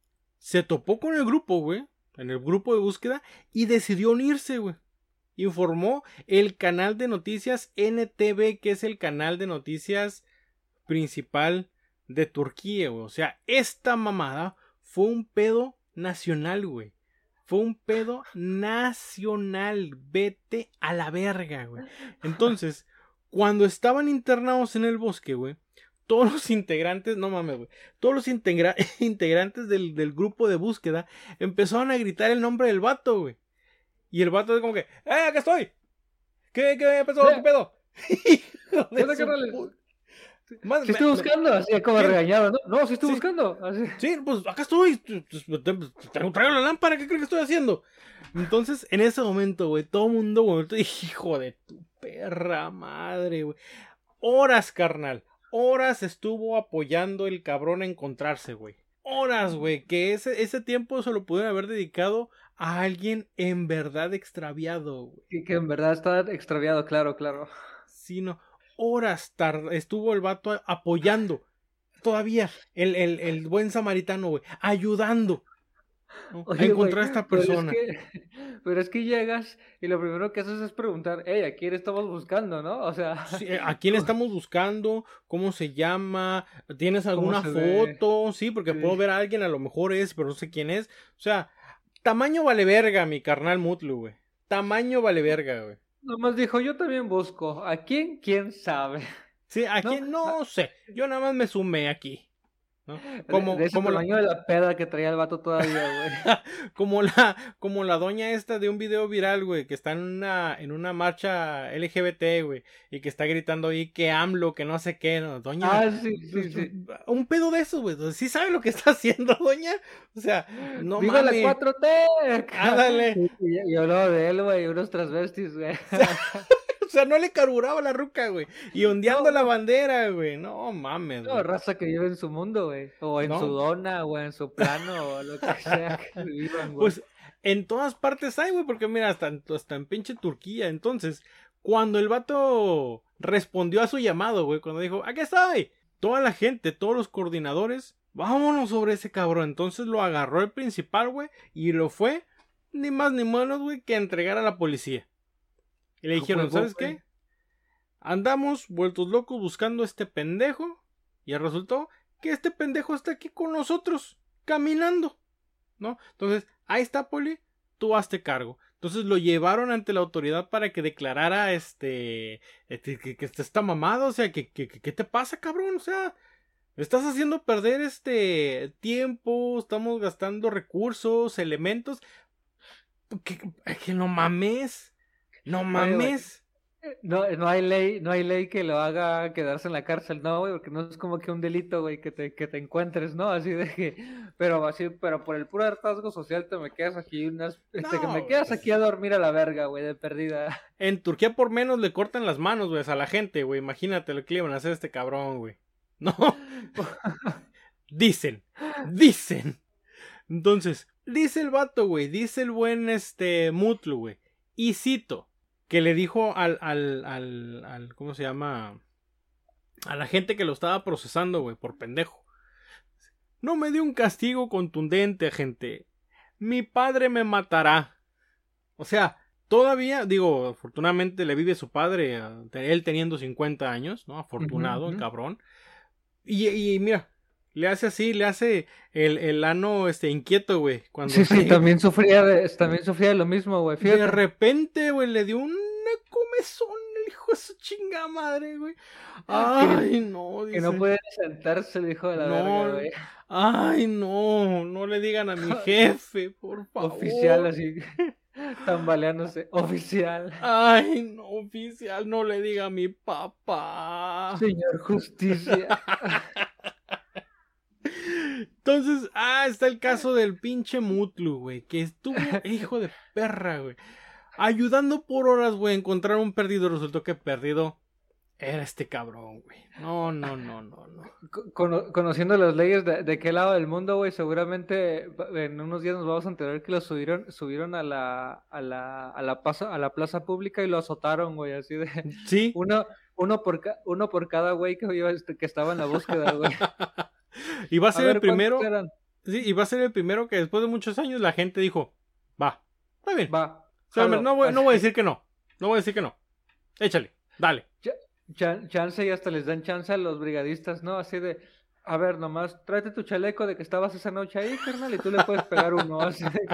S1: se topó con el grupo, güey. En el grupo de búsqueda. Y decidió unirse, güey. Informó el canal de noticias N T V, que es el canal de noticias principal de Turquía, güey. O sea, esta mamada fue un pedo nacional, güey. Fue un pedo nacional. Vete a la verga, güey. Entonces, cuando estaban internados en el bosque, güey, todos los integrantes, no mames, güey, todos los integra integrantes del, del grupo de búsqueda empezaron a gritar el nombre del vato, güey. Y el vato es como que, ¡eh, acá estoy! ¿Qué, qué pasó? ¿Qué pedo? Hijo de
S3: Hola,
S1: su
S3: carnales.
S1: pu- Más-
S3: Sí
S1: me-
S3: estoy
S1: me-
S3: buscando, así como
S1: ¿Qué?
S3: regañado, ¿no? No, sí estoy
S1: Sí.
S3: buscando. Así.
S1: Sí, pues acá estoy. Traigo, traigo la lámpara. ¿Qué crees que estoy haciendo? Entonces, en ese momento, güey, todo el mundo, güey, hijo de tu perra madre, güey. Horas, carnal. Horas estuvo apoyando el cabrón a encontrarse, güey. Horas, güey. Que ese, ese tiempo se lo pudieron haber dedicado a alguien en verdad extraviado, güey.
S3: Que, que en verdad está extraviado, claro, claro.
S1: Sino horas tar- estuvo el vato a- apoyando. Todavía el, el, el buen samaritano, güey, ayudando, ¿no? a
S3: Oye,
S1: encontrar
S3: güey,
S1: a esta
S3: pero es
S1: persona.
S3: que, pero es que llegas y lo primero que haces es preguntar, hey, ¿a quién estamos buscando, no? O sea,
S1: Sí, ¿a quién estamos buscando? ¿Cómo se llama? ¿Tienes alguna
S3: se ve?
S1: foto? Sí, porque
S3: Sí.
S1: puedo ver a alguien, a lo mejor es, pero no sé quién es. O sea, tamaño vale verga, mi carnal Mutlu, güey. Tamaño vale verga, güey.
S3: nomás dijo, yo también busco. ¿A quién? ¿Quién sabe?
S1: Sí, ¿a
S3: No,
S1: quién? No sé. Yo nada más me sumé aquí, ¿no? Como,
S3: de, de ese
S1: como la-
S3: tamaño de la peda que traía el vato todavía, güey.
S1: Como la, como la doña esta de un video viral, güey, que está en una, en una marcha L G B T, güey, y que está gritando ahí que AMLO, que no sé qué, ¿no? Doña,
S3: Ah, sí, sí, sí.
S1: un pedo de esos, güey, sí sabe lo que está haciendo, doña, o sea, no
S3: ¡Viva la
S1: mames,
S3: cuatro T!
S1: ándale,
S3: Y, y hablaba de él, güey, unos transvestis, güey.
S1: o sea, no le carburaba la ruca, güey, y ondeando la bandera, güey, no mames,
S3: No,
S1: güey.
S3: raza que vive en su mundo, güey. O en
S1: No.
S3: su dona, o en su plano, o lo que sea que vivan, güey.
S1: Pues en todas partes hay, güey, porque mira, hasta, hasta en pinche Turquía. Entonces, cuando el vato respondió a su llamado, güey, cuando dijo, aquí estoy, toda la gente, todos los coordinadores, vámonos sobre ese cabrón. Entonces lo agarró el principal, güey, y lo fue, ni más ni menos, güey, que a entregar a la policía. Y le
S3: Ah,
S1: dijeron,
S3: huevo,
S1: ¿sabes
S3: güey.
S1: qué? Andamos vueltos locos buscando a este pendejo, y resultó que este pendejo está aquí con nosotros, caminando, ¿no? Entonces, ahí está, Poli, tú hazte cargo. Entonces lo llevaron ante la autoridad para que declarara este, este que, que está mamado, o sea, que, que, que- ¿qué te pasa, cabrón? O sea, estás haciendo perder este tiempo, estamos gastando recursos, elementos, que, que no mames. No
S3: Oye, güey,
S1: mames.
S3: no, no hay ley, no hay ley que lo haga quedarse en la cárcel, no, güey, porque no es como que un delito, güey, que te, que te encuentres, ¿no? Así de que, pero así, pero por el puro hartazgo social te me quedas aquí unas, este, que
S1: No,
S3: me quedas
S1: güey.
S3: aquí a dormir a la verga, güey, de perdida.
S1: En Turquía por menos le cortan las manos, güey, a la gente, güey. Imagínate lo que le iban a hacer a este cabrón, güey. No. Dicen. Dicen. Entonces, dice el vato, güey. Dice el buen este Mutlu, güey. Y cito. Que le dijo al, al, al, al, ¿cómo se llama? A la gente que lo estaba procesando, güey, por pendejo. No me dio un castigo contundente, gente. Mi padre me matará. O sea, todavía, digo, afortunadamente le vive su padre, él teniendo cincuenta años, ¿no? Afortunado,
S3: Uh-huh,
S1: el
S3: uh-huh.
S1: cabrón. Y, y mira, le hace así, le hace el, el ano este, inquieto, güey. Cuando
S3: Sí, sí, también sufría de, también sufría de lo mismo, güey,
S1: de
S3: fíjate.
S1: repente, güey, le dio una comezón el hijo de su chinga madre, güey. Ay, no,
S3: Que no
S1: dice.
S3: puede ni sentarse el hijo de la
S1: No,
S3: verga, güey.
S1: ay, no, no le digan a mi jefe, por favor.
S3: Oficial, así, tambaleándose, oficial.
S1: Ay, no, oficial, no le diga a mi papá.
S3: Señor Justicia.
S1: Entonces, ah, está el caso del pinche Mutlu, güey, que estuvo, hijo de perra, güey, ayudando por horas, güey, a encontrar un perdido. Resultó que perdido era este cabrón, güey. No, no, no, no, no.
S3: Cono- conociendo las leyes de, de qué lado del mundo, güey, seguramente en unos días nos vamos a enterar que lo subieron, subieron a la, a la, a la plaza, a la plaza pública y lo azotaron, güey, así de
S1: Sí.
S3: uno, uno por ca- uno por cada güey que iba, este, que estaba en la búsqueda, güey.
S1: Y va a
S3: A
S1: ser
S3: ver
S1: el primero,
S3: cuántos eran.
S1: sí, y va a ser el primero que después de muchos años la gente dijo, va, está bien.
S3: Va.
S1: O sea,
S3: jalo.
S1: no voy, no voy a decir que no, no voy a decir que no. Échale, dale.
S3: Chan- chance y hasta les dan chance a los brigadistas, ¿no? Así de, a ver, nomás tráete tu chaleco de que estabas esa noche ahí, carnal, y tú le puedes pegar uno, así de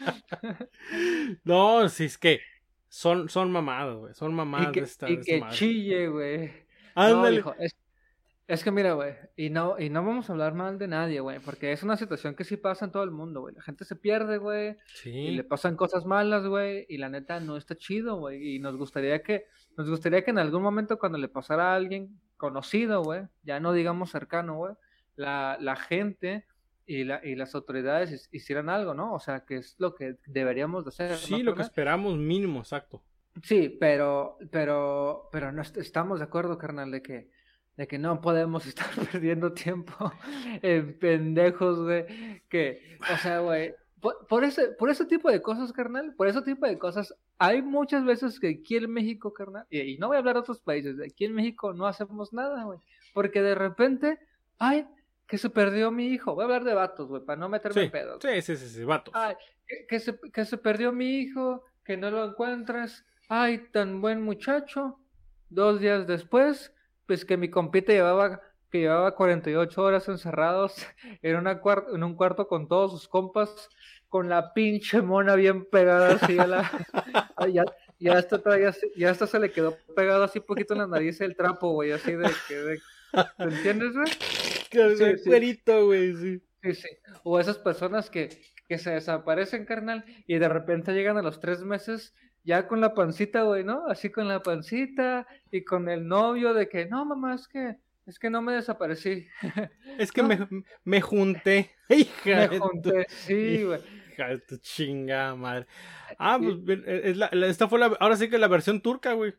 S3: que...
S1: No, si es que son, son mamadas, güey, son
S3: Y
S1: mamadas
S3: que,
S1: de esta,
S3: y
S1: de esta
S3: que
S1: madre.
S3: chille, güey. No,
S1: Ándale.
S3: hijo, es, es que mira, güey, y no, y no vamos a hablar mal de nadie, güey, porque es una situación que sí pasa en todo el mundo, güey. La gente se pierde, güey, y
S1: Sí,
S3: le pasan cosas malas, güey, y la neta no está chido, güey, y nos gustaría que, nos gustaría que en algún momento cuando le pasara a alguien conocido, güey, ya no digamos cercano, güey, la, la gente y, la, y las autoridades his- hicieran algo, ¿no? O sea, que es lo que deberíamos de hacer,
S1: sí,
S3: ¿no,
S1: lo que
S3: carnal?
S1: esperamos mínimo, exacto.
S3: Sí, pero, pero, pero no est- estamos de acuerdo, carnal, de que, de que no podemos estar perdiendo tiempo en pendejos, güey, que, o sea, güey, por, por ese, por ese tipo de cosas, carnal, por ese tipo de cosas, hay muchas veces que aquí en México, carnal, y, y no voy a hablar de otros países, de aquí en México no hacemos nada, güey, porque de repente, ay, que se perdió mi hijo, voy a hablar de vatos, güey, para no meterme
S1: Sí,
S3: en pedos.
S1: sí, sí, sí, sí, vatos.
S3: Ay, que, que se, que se perdió mi hijo, que no lo encuentras. Ay, tan buen muchacho. Dos días después, pues que mi compita llevaba, que llevaba cuarenta y ocho horas encerrados en, una cuar- en un cuarto con todos sus compas, con la pinche mona bien pegada así a la... Ay, ya, ya hasta todavía, se- ya hasta se le quedó pegado así poquito en la nariz el trapo, güey, así de que... de- ¿te entiendes, güey?
S1: Que
S3: sí,
S1: el
S3: sí.
S1: cuerito, güey, sí.
S3: Sí, sí. O esas personas que, que se desaparecen, carnal, y de repente llegan a los tres meses ya con la pancita, güey, ¿no? Así con la pancita y con el novio de que, no, mamá, es que, es que no me desaparecí.
S1: Es que
S3: No.
S1: me, me junté. Hija
S3: Me
S1: de tu-
S3: junté, sí, güey.
S1: Hija de tu chingada madre. Ah,
S3: Y-
S1: pues es la, la- esta fue la, ahora sí que la versión turca, güey.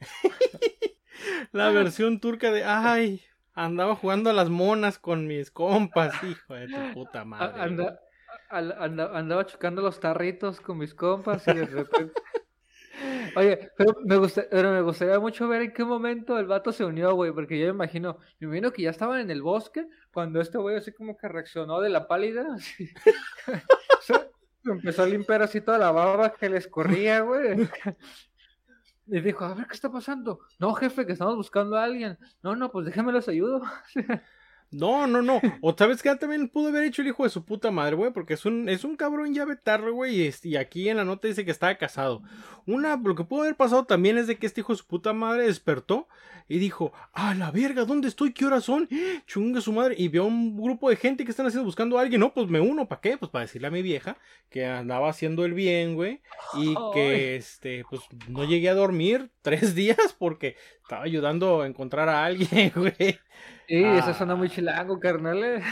S1: La versión turca de, ay, andaba jugando a las monas con mis compas, hijo de tu puta
S3: A-
S1: madre. güey.
S3: anda- al- anda- andaba chocando los tarritos con mis compas y de repente... Oye, pero me, gusta, pero me gustaría mucho ver en qué momento el vato se unió, güey, porque yo me imagino, me imagino que ya estaban en el bosque cuando este güey así como que reaccionó de la pálida, así. Se empezó a limpiar así toda la baba que les corría, güey. Y dijo, a ver, ¿qué está pasando? No, jefe, que estamos buscando a alguien. No, no, pues déjenme los ayudo.
S1: No, no, no. O sabes que también pudo haber hecho el hijo de su puta madre, güey, porque es un, es un cabrón llavetarro, güey, y, es- y aquí en la nota dice que estaba casado. Una, lo que pudo haber pasado también es de que este hijo de su puta madre despertó y dijo, a la verga, ¿dónde estoy? ¿Qué horas son? Chunga su madre. Y vio un grupo de gente que están haciendo, buscando a alguien. No, pues me uno, ¿para qué? Pues para decirle a mi vieja que andaba haciendo el bien, güey, y que, este, pues no llegué a dormir tres días porque estaba ayudando a encontrar a alguien, güey.
S3: Sí,
S1: Ah.
S3: eso suena muy chilango, carnales.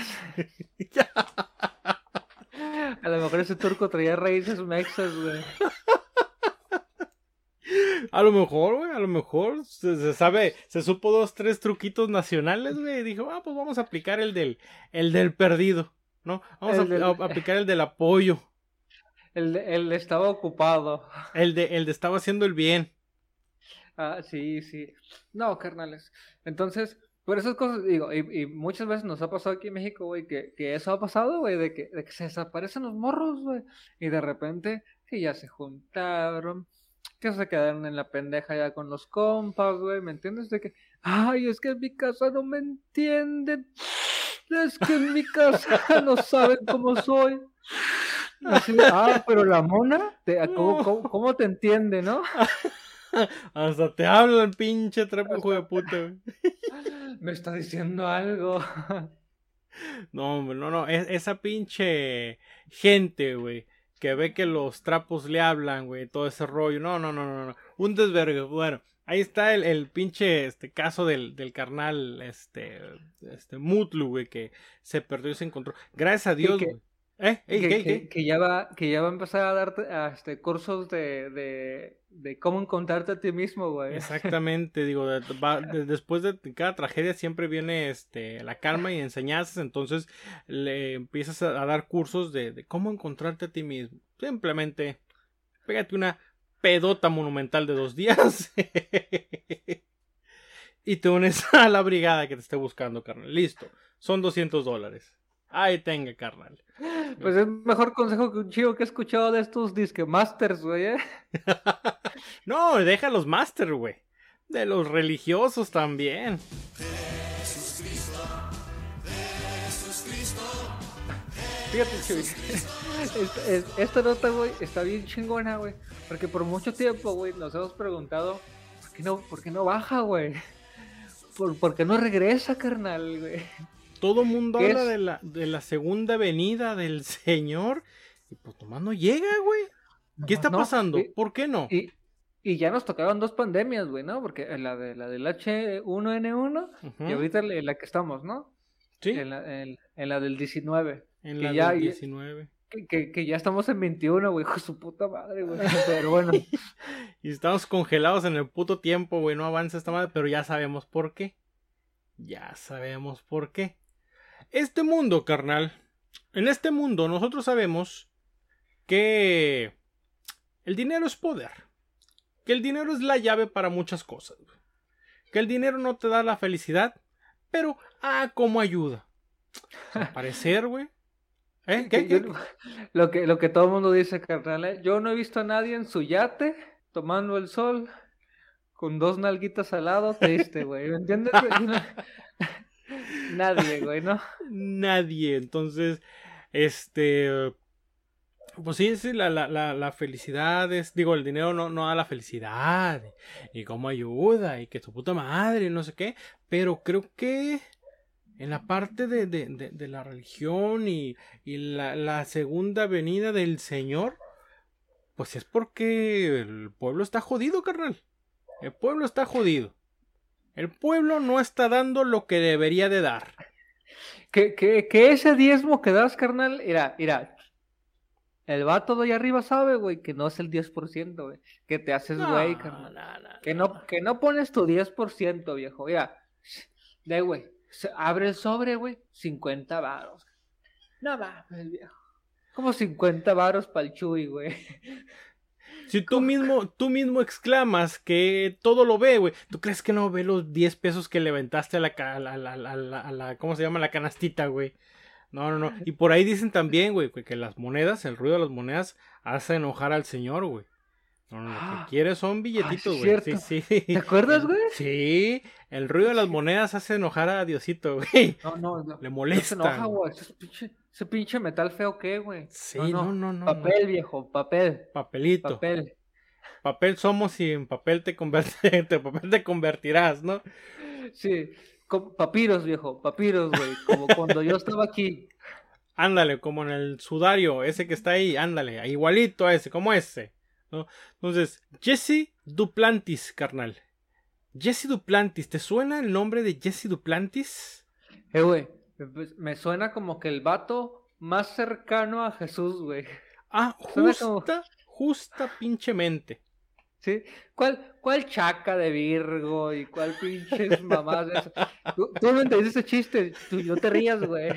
S3: A lo mejor ese turco traía raíces mexas, güey.
S1: A lo mejor, güey, a lo mejor se, se sabe, se supo dos, tres truquitos nacionales, güey, y dijo, ah, pues vamos a aplicar el del, el del perdido, ¿no? Vamos a,
S3: El del-
S1: a- a aplicar el del apoyo,
S3: El, el estaba ocupado.
S1: el de, el de estaba haciendo el bien.
S3: Ah, sí, sí. No, carnales. Entonces, por esas cosas, digo, y, y muchas veces nos ha pasado aquí en México, güey, que, que eso ha pasado, güey, de que, de que se desaparecen los morros, güey. Y de repente, que ya se juntaron, que se quedaron en la pendeja ya con los compas, güey, ¿me entiendes? De que, ay, es que en mi casa no me entienden. Es que en mi casa no saben cómo soy. Así, ah, pero la mona, te- ¿cómo, cómo, cómo te entiende, no?
S1: Hasta te habla el pinche trapo, hijo de puta, güey.
S3: Me está diciendo algo.
S1: No, hombre, no, no, es- esa pinche gente, güey, que ve que los trapos le hablan, güey, todo ese rollo, no, no, no, no, no, un desvergue, bueno, ahí está el, el pinche, este, caso del, del carnal, este, este, Mutlu, güey, que se perdió y se encontró, gracias a Dios,
S3: que-
S1: güey, ¿eh? Ey,
S3: que,
S1: ¿qué,
S3: que-
S1: qué?
S3: que ya va, que ya va a empezar a darte a, este, cursos de, de, de cómo encontrarte a ti mismo, güey.
S1: Exactamente, digo, de- va- de- después de cada tragedia siempre viene este la calma y enseñanzas, entonces le empiezas a, a dar cursos de, de cómo encontrarte a ti mismo. Simplemente pégate una pedota monumental de dos días y te unes a la brigada que te esté buscando, carnal. Listo, son doscientos dólares. Ahí tenga, carnal.
S3: Pues es mejor consejo que un chico que he escuchado de estos disque masters, güey, ¿eh?
S1: No, deja los máster, güey. De los religiosos también.
S3: Fíjate, Chuy. Esta, es- esta nota, güey, está bien chingona, güey. Porque por mucho tiempo, güey, nos hemos preguntado, ¿por qué no, por qué no baja, güey? ¿Por, por qué no regresa, carnal, güey?
S1: Todo mundo
S3: ¿Qué
S1: habla
S3: es?
S1: de la, de la segunda venida del Señor. Y pues nomás no llega, güey. ¿Qué está
S3: No,
S1: pasando?
S3: y-
S1: ¿Por qué no?
S3: Y, y ya nos tocaron dos pandemias, güey, ¿no? Porque la, de, la del H uno N uno
S1: Ujú.
S3: y ahorita en la que estamos, ¿no?
S1: Sí,
S3: En la, en, en la del diecinueve.
S1: en
S3: que
S1: la
S3: ya-
S1: del
S3: ya-
S1: diecinueve.
S3: Que, que, que ya estamos en veintiuno, güey, hijo de su puta madre, güey. Pero bueno,
S1: Y estamos congelados en el puto tiempo, güey. No avanza esta madre, pero ya sabemos por qué. Ya sabemos por qué. Este mundo, carnal. En este mundo nosotros sabemos que el dinero es poder. Que el dinero es la llave para muchas cosas. Güey. Que el dinero no te da la felicidad, pero ah, cómo ayuda. Al parecer, güey. ¿Eh? ¿Qué?
S3: que yo-
S1: ¿Qué?
S3: lo que lo que todo el mundo dice, carnal, ¿eh? Yo no he visto a nadie en su yate tomando el sol con dos nalguitas al lado triste, güey. ¿Me entiendes, güey? Yo no- Nadie, güey, ¿no?
S1: Nadie. Entonces, este. Pues sí, sí, la, la, la, la felicidad es. Digo, el dinero no, no da la felicidad. Y cómo ayuda. Y que tu puta madre, y no sé qué. Pero creo que. En la parte de, de, de, de la religión y, y la, la segunda venida del Señor. Pues es porque el pueblo está jodido, carnal. El pueblo está jodido. El pueblo no está dando lo que debería de dar.
S3: Que, que, que ese diezmo que das, carnal, mira, mira. El vato de allá arriba sabe, güey, que no es el diez por ciento, güey. Que te haces, güey, carnal.
S1: no, no,
S3: Que no, que no pones tu diez por ciento, viejo. Mira, de güey, se- abre el sobre, güey, cincuenta varos. No mames, viejo. Como cincuenta varos para el Chuy, güey.
S1: Si tú mismo, tú mismo exclamas que todo lo ve, güey. ¿Tú crees que no ve los diez pesos que levantaste a la, ca- a la, a la, a la, a la- ¿cómo se llama? La canastita, güey. No, no, no. Y por ahí dicen también, güey, que las monedas, el ruido de las monedas hace enojar al Señor, güey. No, no, lo
S3: Ah.
S1: que quiere son
S3: Ah,
S1: billetitos,
S3: sí,
S1: güey.
S3: es
S1: Sí,
S3: cierto.
S1: sí.
S3: ¿Te acuerdas, güey?
S1: Sí, el ruido de las monedas hace enojar a Diosito, güey.
S3: No, no, no.
S1: Le
S3: No
S1: molesta,
S3: se enoja,
S1: güey.
S3: güey. Ese pinche, ese pinche metal feo, ¿qué, güey?
S1: Sí,
S3: no, no.
S1: no, no, no,
S3: Papel,
S1: no.
S3: viejo, papel.
S1: Papelito.
S3: Papel.
S1: Papel somos y en papel te, converte- en papel te convertirás, ¿no?
S3: Sí, co- papiros, viejo, papiros, güey. Como cuando yo estaba aquí.
S1: Ándale, como en el sudario, ese que está ahí, ándale, igualito a ese, como ese, ¿no? Entonces, Jesse Duplantis, carnal. Jesse Duplantis, ¿te suena el nombre de Jesse Duplantis?
S3: Eh, güey, me- me suena como que el vato más cercano a Jesús, güey.
S1: Ah,
S3: Suena
S1: justa,
S3: como-
S1: justa pinchemente.
S3: ¿Sí? ¿Cuál, cuál chaca de Virgo y cuál pinches mamás de eso? Tú, tú no entendiste ese chiste, tú no te rías, güey.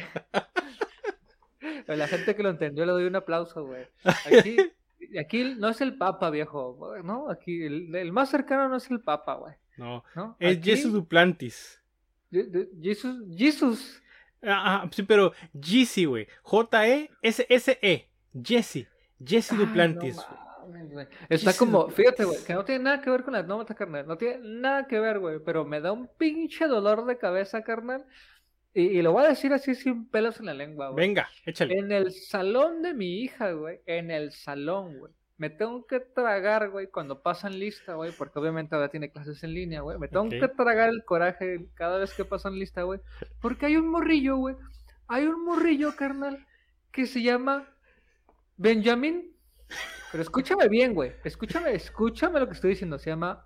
S3: A la gente que lo entendió le doy un aplauso, güey. Aquí, aquí no es el Papa, viejo, ¿no? Aquí el, el más cercano no es el Papa, güey.
S1: No,
S3: ¿No?
S1: es
S3: Aquí,
S1: Jesse Duplantis.
S3: de- de- Jesus, Jesus.
S1: Ah, ah, sí, pero Jesse, güey. J E S S E. Jesse. Jesse
S3: Ay,
S1: Duplantis.
S3: no mames, güey. Está
S1: Jesse
S3: como,
S1: Duplantis.
S3: fíjate, güey, que no tiene nada que ver con la nota, carnal. No tiene nada que ver, güey. Pero me da un pinche dolor de cabeza, carnal. Y, y lo voy a decir así sin pelos en la lengua, güey.
S1: Venga, échale.
S3: En el salón de mi hija, güey. En el salón, güey. Me tengo que tragar, güey, cuando pasan lista, güey. Porque obviamente ahora tiene clases en línea, güey. Me tengo
S1: Ok.
S3: que tragar el coraje cada vez que pasan lista, güey. Porque hay un morrillo, güey. Hay un morrillo, carnal, que se llama Benjamín. Pero escúchame bien, güey. Escúchame, escúchame lo que estoy diciendo. Se llama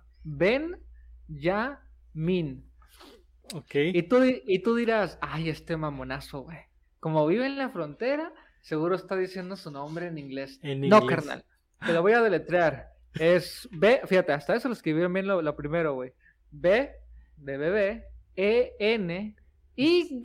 S3: Benjamín.
S1: Ok.
S3: Y tú, di- y tú dirás, ay, este mamonazo, güey. Como vive en la frontera, seguro está diciendo su nombre en inglés.
S1: En
S3: No,
S1: inglés.
S3: carnal. Te lo voy a deletrear. Es B, fíjate, hasta eso lo escribieron bien lo, lo primero, güey. B de bebé, E, N, Y,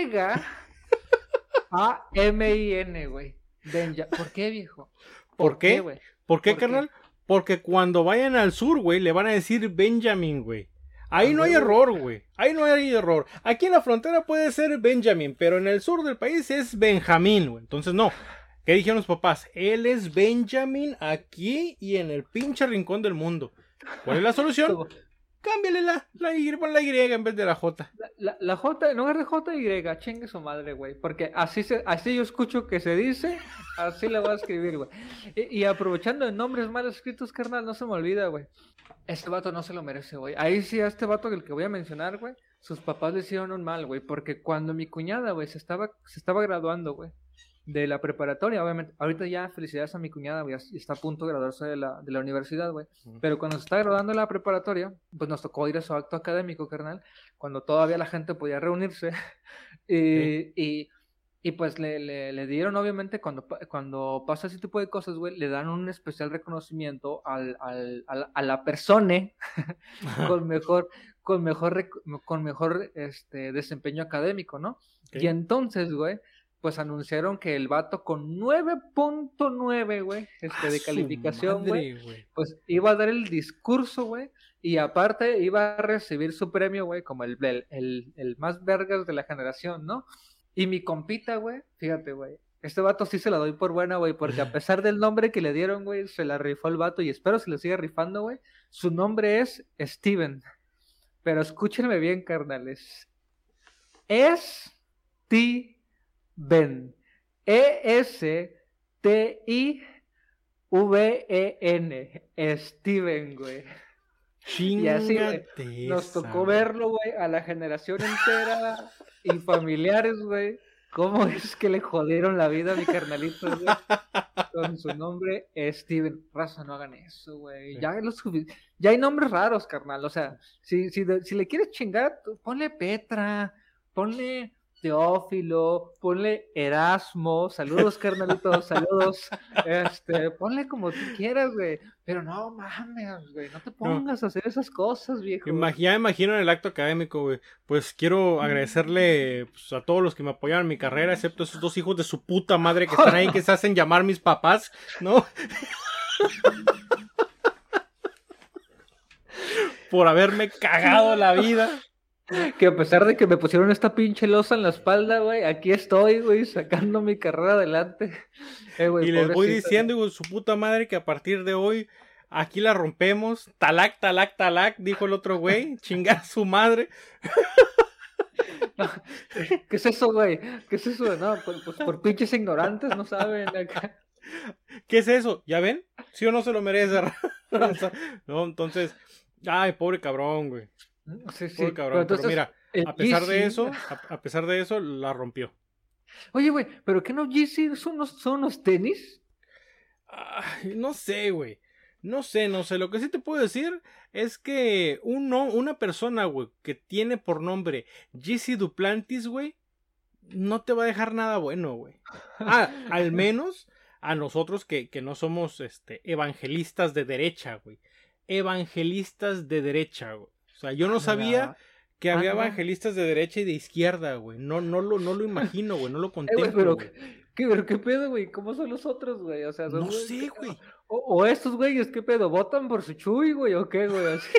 S3: A, M, I, N, güey. Benja. ¿Por qué, viejo?
S1: ¿Por qué?
S3: güey?
S1: ¿Por qué,
S3: ¿Por qué?
S1: carnal? Porque cuando vayan al sur, güey, le van a decir Benjamin, güey. Ahí
S3: A
S1: no hay
S3: huevo.
S1: error, güey. Ahí no hay error. Aquí en la frontera puede ser Benjamin, pero en el sur del país es Benjamín, güey. Entonces, no. ¿Qué dijeron los papás? Él es Benjamin aquí y en el pinche rincón del mundo. ¿Cuál es la solución?
S3: Como-
S1: Cámbiale la, la Y, pon la Y en vez de la J.
S3: La, la, la J, en lugar de J, Y, chingue su madre, güey. Porque así se, así yo escucho que se dice, así la voy a escribir, güey. Y, y aprovechando de nombres mal escritos, carnal, no se me olvida, güey. Este vato no se lo merece, güey. Ahí sí, a este vato del que voy a mencionar, güey, sus papás le hicieron un mal, güey. Porque cuando mi cuñada, güey, se estaba, se estaba graduando, güey, de la preparatoria, obviamente. Ahorita ya, felicidades a mi cuñada, güey, ya está a punto de graduarse de la, de la universidad, güey. Pero cuando se estaba graduando de la preparatoria, pues nos tocó ir a su acto académico, carnal, cuando todavía la gente podía reunirse. y, y, y pues le, le, le dieron, obviamente, cuando, pa- cuando pasa ese tipo de cosas, güey, le dan un especial reconocimiento al, al, al- a la persona con mejor, con mejor, rec- con mejor este, desempeño académico, ¿no?
S1: Ok.
S3: Y entonces, güey, pues anunciaron que el vato con nueve punto nueve, güey, este,
S1: ¡A
S3: de
S1: su
S3: calificación, güey,
S1: madre, güey!
S3: pues iba a dar el discurso, güey, y aparte iba a recibir su premio, güey, como el, el, el, el más vergas de la generación, ¿no? Y mi compita, güey, fíjate, güey, este vato sí se la doy por buena, güey, porque a pesar del nombre que le dieron, güey, se la rifó el vato y espero se le siga rifando, güey. Su nombre es Steven, pero escúchenme bien, carnales. Es Steven. E S T I V E N. Steven, güey. Y así, güey,
S1: Chingate
S3: nos tocó
S1: esa.
S3: verlo, güey, a la generación entera y familiares, güey. ¿Cómo es que le jodieron la vida a mi carnalito, güey? Con su nombre, Steven. Raza, no hagan eso, güey. Ya, lo sufi- ya hay nombres raros, carnal. O sea, si, si, de- si le quieres chingar, tú ponle Petra, ponle Teófilo, ponle Erasmo. Saludos, carnalitos, saludos. Este, ponle como tú quieras, güey. Pero no mames, güey. No te pongas a hacer esas cosas, viejo.
S1: Imag- Ya me imagino en el acto académico, güey. Pues quiero agradecerle pues, a todos los que me apoyaron en mi carrera, excepto esos dos hijos de su puta madre que están ahí, que se hacen llamar mis papás, ¿no? Por haberme cagado la vida.
S3: Que a pesar de que me pusieron esta pinche losa en la espalda, güey, aquí estoy, güey, sacando mi carrera adelante. Eh, güey,
S1: Y les voy
S3: pobrecito.
S1: diciendo, hijo de su puta madre, que a partir de hoy aquí la rompemos. Talac, talac, talac, dijo el otro güey. Chingar su madre.
S3: No, ¿qué es eso, güey? ¿Qué es eso? No, pues, pues por pinches ignorantes no saben acá.
S1: ¿Qué es eso? ¿Ya ven? ¿Sí o no se lo merece? No, entonces, ay, pobre cabrón, güey.
S3: Sí, sí.
S1: Pobre
S3: Pero
S1: cabrón. Pero
S3: entonces,
S1: mira,
S3: el
S1: a pesar de
S3: Yeezy-
S1: eso, a, a pesar de eso, la rompió.
S3: Oye, güey, ¿pero qué no Yeezy son unos, son unos tenis?
S1: Ay, no sé, güey. No sé, no sé. Lo que sí te puedo decir es que uno, una persona, güey, que tiene por nombre Yeezy Duplantis, güey, no te va a dejar nada bueno, güey. Ah, al menos a nosotros que, que no somos este, evangelistas de derecha, güey. Evangelistas de derecha, güey. O sea, yo no sabía que
S3: Ah,
S1: había
S3: no.
S1: evangelistas de derecha y de izquierda, güey. No, no, lo, no lo imagino, güey. No lo
S3: Eh, güey,
S1: contemplo,
S3: pero,
S1: güey.
S3: ¿qué, pero qué pedo, güey? ¿Cómo son los otros, güey? O sea, son
S1: No
S3: güey,
S1: sé,
S3: ¿qué-
S1: güey.
S3: O, o estos güeyes, ¿qué pedo? ¿Votan por su Chuy, güey? ¿O qué, güey? Así-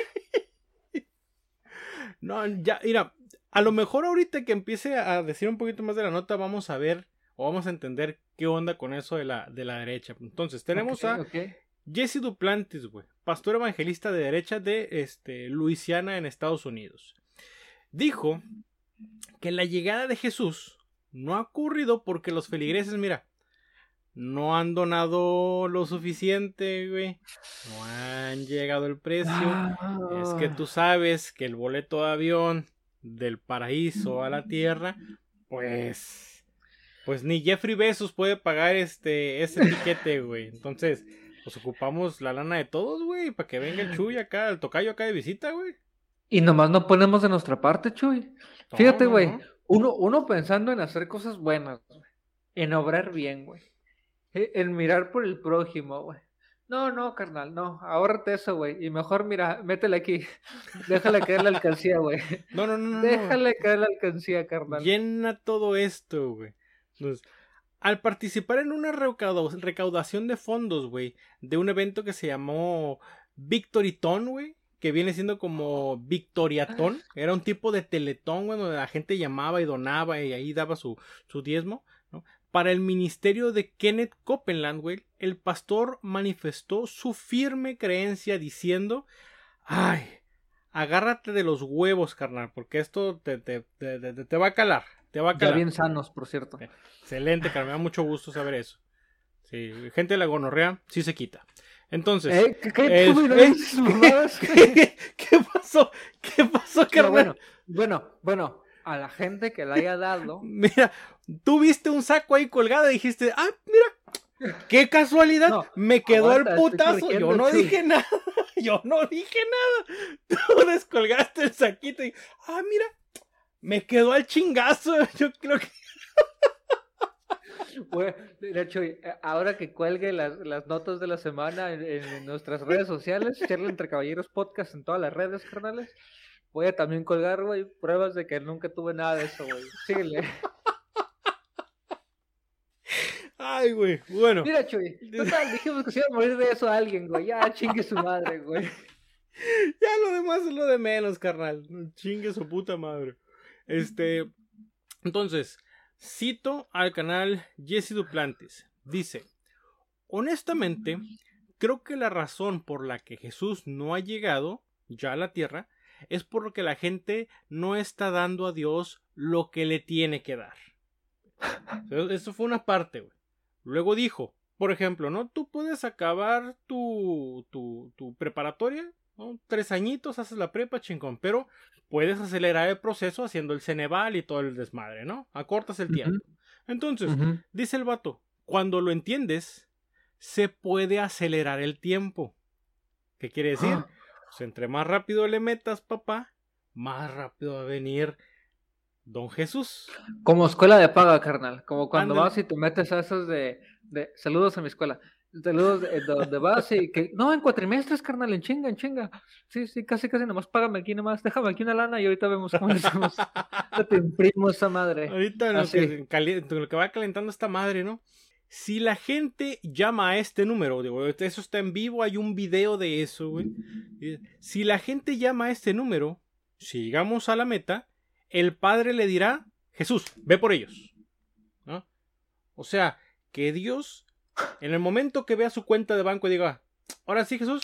S1: No, ya, mira, a lo mejor ahorita que empiece a decir un poquito más de la nota, vamos a ver o vamos a entender qué onda con eso de la, de la derecha. Entonces, tenemos
S3: Ok,
S1: a
S3: ok.
S1: Jesse Duplantis, güey, pastor evangelista de derecha de este, Luisiana en Estados Unidos. Dijo que la llegada de Jesús no ha ocurrido porque los feligreses, mira, no han donado lo suficiente, güey. No han llegado el precio. Es que
S3: Ah.
S1: tú sabes que el boleto de avión del paraíso a la tierra, pues, pues ni Jeffrey Bezos puede pagar este, ese tiquete, güey. Entonces, pues ocupamos la lana de todos, güey, para que venga el Chuy acá, el tocayo acá de visita, güey.
S3: Y nomás no ponemos de nuestra parte, Chuy.
S1: No,
S3: Fíjate,
S1: no,
S3: güey,
S1: no.
S3: uno, uno pensando en hacer cosas buenas, güey, en obrar bien, güey, e- en mirar por el prójimo, güey. No, no, carnal, no, ahórrate eso, güey, y mejor, mira, métele aquí, déjale caer la alcancía, güey,
S1: No, no, no, no, no.
S3: déjale caer la alcancía, carnal.
S1: Llena todo esto, güey. Entonces, al participar en una recauda- recaudación de fondos, güey, de un evento que se llamó Victoryton, güey, que viene siendo como Victoriatón, era un tipo de teletón, güey, donde la gente llamaba y donaba y ahí daba su, su diezmo, ¿no? Para el ministerio de Kenneth Copeland, güey, el pastor manifestó su firme creencia diciendo, ay, agárrate de los huevos, carnal, porque esto te, te, te, te, te va a calar, te va a
S3: Ya
S1: calar.
S3: bien sanos, por cierto.
S1: Excelente, carnal, me da mucho gusto saber eso. Sí, gente de la gonorrea sí se quita. Entonces,
S3: ¿Eh? ¿Qué, qué,
S1: eh,
S3: güey, no
S1: eh,
S3: dices mamadas, güey?
S1: ¿qué, qué pasó? ¿Qué pasó,
S3: No,
S1: carnal?
S3: bueno, bueno, bueno, a la gente que le haya dado,
S1: Mira, tú viste un saco ahí colgado y dijiste, ah, mira, qué casualidad,
S3: No,
S1: me quedó
S3: aguanta,
S1: el
S3: estoy
S1: putazo. Yo
S3: corrigiendo,
S1: no
S3: Chuy.
S1: dije nada, yo no dije nada. Tú descolgaste el saquito y, ah, mira, me quedó al chingazo. Yo creo que.
S3: güey, de hecho, eh, ahora que cuelgue las, las notas de la semana en, en nuestras redes sociales, Charla entre Caballeros Podcast en todas las redes, carnales, voy a también colgar, güey, pruebas de que nunca tuve nada de eso, güey. Síguele.
S1: Ay, güey, bueno.
S3: Mira, Chuy, total, dijimos que se iba a morir de eso a alguien, güey. Ya, chingue su madre, güey.
S1: Ya lo demás es lo de menos, carnal. Chingue su puta madre. Este. Entonces, cito al canal Jesse Duplantis. Dice: honestamente, creo que la razón por la que Jesús no ha llegado ya a la tierra es porque la gente no está dando a Dios lo que le tiene que dar. Eso fue una parte, güey. Luego dijo, por ejemplo, ¿no? Tú puedes acabar tu, tu, tu preparatoria, ¿no? Tres añitos, haces la prepa, chingón, pero puedes acelerar el proceso haciendo el Ceneval y todo el desmadre, ¿no? Acortas el tiempo.
S3: Ujú.
S1: Entonces,
S3: Ujú.
S1: dice el vato, cuando lo entiendes, se puede acelerar el tiempo. ¿Qué quiere decir?
S3: Ah.
S1: Pues entre más rápido le metas, papá, más rápido va a venir Don Jesús.
S3: Como escuela de paga, carnal. Como cuando
S1: Ándale.
S3: vas y te metes a esos de, de saludos a mi escuela. Saludos de donde vas y que. No, en cuatrimestres, carnal, en chinga, en chinga. Sí, sí, casi, casi nomás págame aquí nomás. Déjame aquí una lana y ahorita vemos cómo lo hacemos. Yo te imprimo esa madre.
S1: Ahorita en lo,
S3: Así.
S1: que, cali- en lo que va calentando esta madre, ¿no? Si la gente llama a este número, digo, eso está en vivo, hay un video de eso, güey. Si la gente llama a este número, si llegamos a la meta, el padre le dirá, Jesús, ve por ellos, ¿no? O sea, que Dios, en el momento que vea su cuenta de banco y diga, ahora sí, Jesús,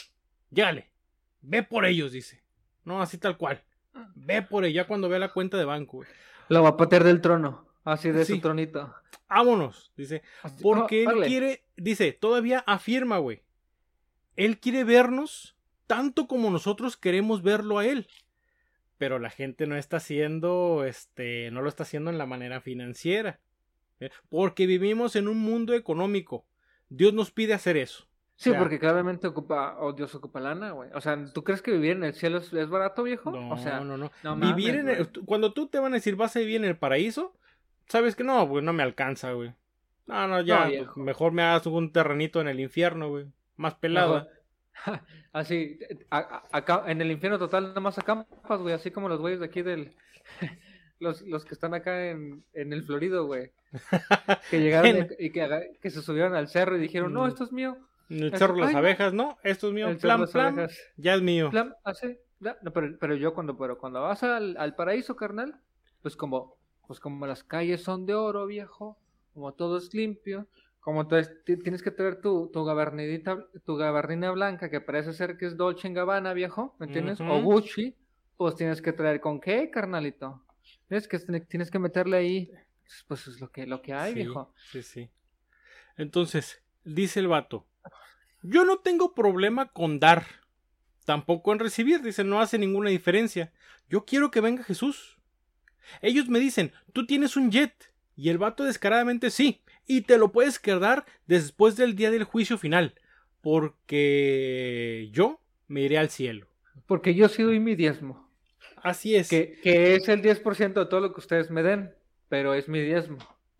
S1: llégale, ve por ellos, dice. No, así tal cual. Ve por ellos, ya cuando vea la cuenta de banco, güey.
S3: Lo va a patear del trono, así de
S1: Sí.
S3: su tronito.
S1: Vámonos, dice.
S3: Así,
S1: Porque
S3: no,
S1: él
S3: órale.
S1: quiere, dice, todavía afirma, güey. Él quiere vernos tanto como nosotros queremos verlo a él. Pero la gente no está haciendo, este, no lo está haciendo en la manera financiera. ¿eh? Porque vivimos en un mundo económico. Dios nos pide hacer eso.
S3: Sí,
S1: O sea,
S3: porque claramente ocupa, oh Dios, ocupa lana, güey. O sea, ¿tú crees que vivir en el cielo es, es barato, viejo?
S1: No,
S3: o sea,
S1: no, no.
S3: no
S1: Vivir
S3: mames,
S1: en el-
S3: güey.
S1: cuando tú te van a decir vas a vivir en el paraíso, sabes que no, güey, no me alcanza, güey. No, no, ya,
S3: No, viejo.
S1: mejor me hagas un terrenito en el infierno, güey. Más pelado.
S3: Mejor. Así, a- a- acá, en el infierno total, nada más acampas, güey, así como los güeyes de aquí del... Los, los que están acá en, en el Florido, güey. Que llegaron
S1: En-
S3: y, y que, aga- que se subieron al cerro y dijeron, no,
S1: Mm.
S3: esto es mío.
S1: En el
S3: Eso-
S1: cerro de las
S3: ay, no.
S1: abejas, no, esto es mío.
S3: El cerro de
S1: Plan,
S3: las
S1: plan,
S3: abejas.
S1: ya es mío.
S3: Plan, así, ya, no, pero, pero yo cuando, pero cuando vas al, al paraíso, carnal, pues como, pues como las calles son de oro, viejo, como todo es limpio, como entonces tienes que traer tu, tu gabardinita, tu gabardina blanca que parece ser que es Dolce en Gabbana, viejo, ¿me entiendes?
S1: Ujú.
S3: O Gucci, pues tienes que traer con qué, carnalito. Tienes que, tienes que meterle ahí, pues es lo que, lo que hay,
S1: Sí,
S3: viejo.
S1: sí, sí. Entonces, dice el vato, yo no tengo problema con dar, tampoco en recibir, dice, no hace ninguna diferencia. Yo quiero que venga Jesús. Ellos me dicen, tú tienes un jet, y el vato descaradamente sí, y te lo puedes quedar después del día del juicio final, porque yo me iré al cielo.
S3: Porque yo sí doy mi diezmo.
S1: Así es.
S3: Que, que es el diez por ciento de todo lo que ustedes me den, pero es mi diezmo.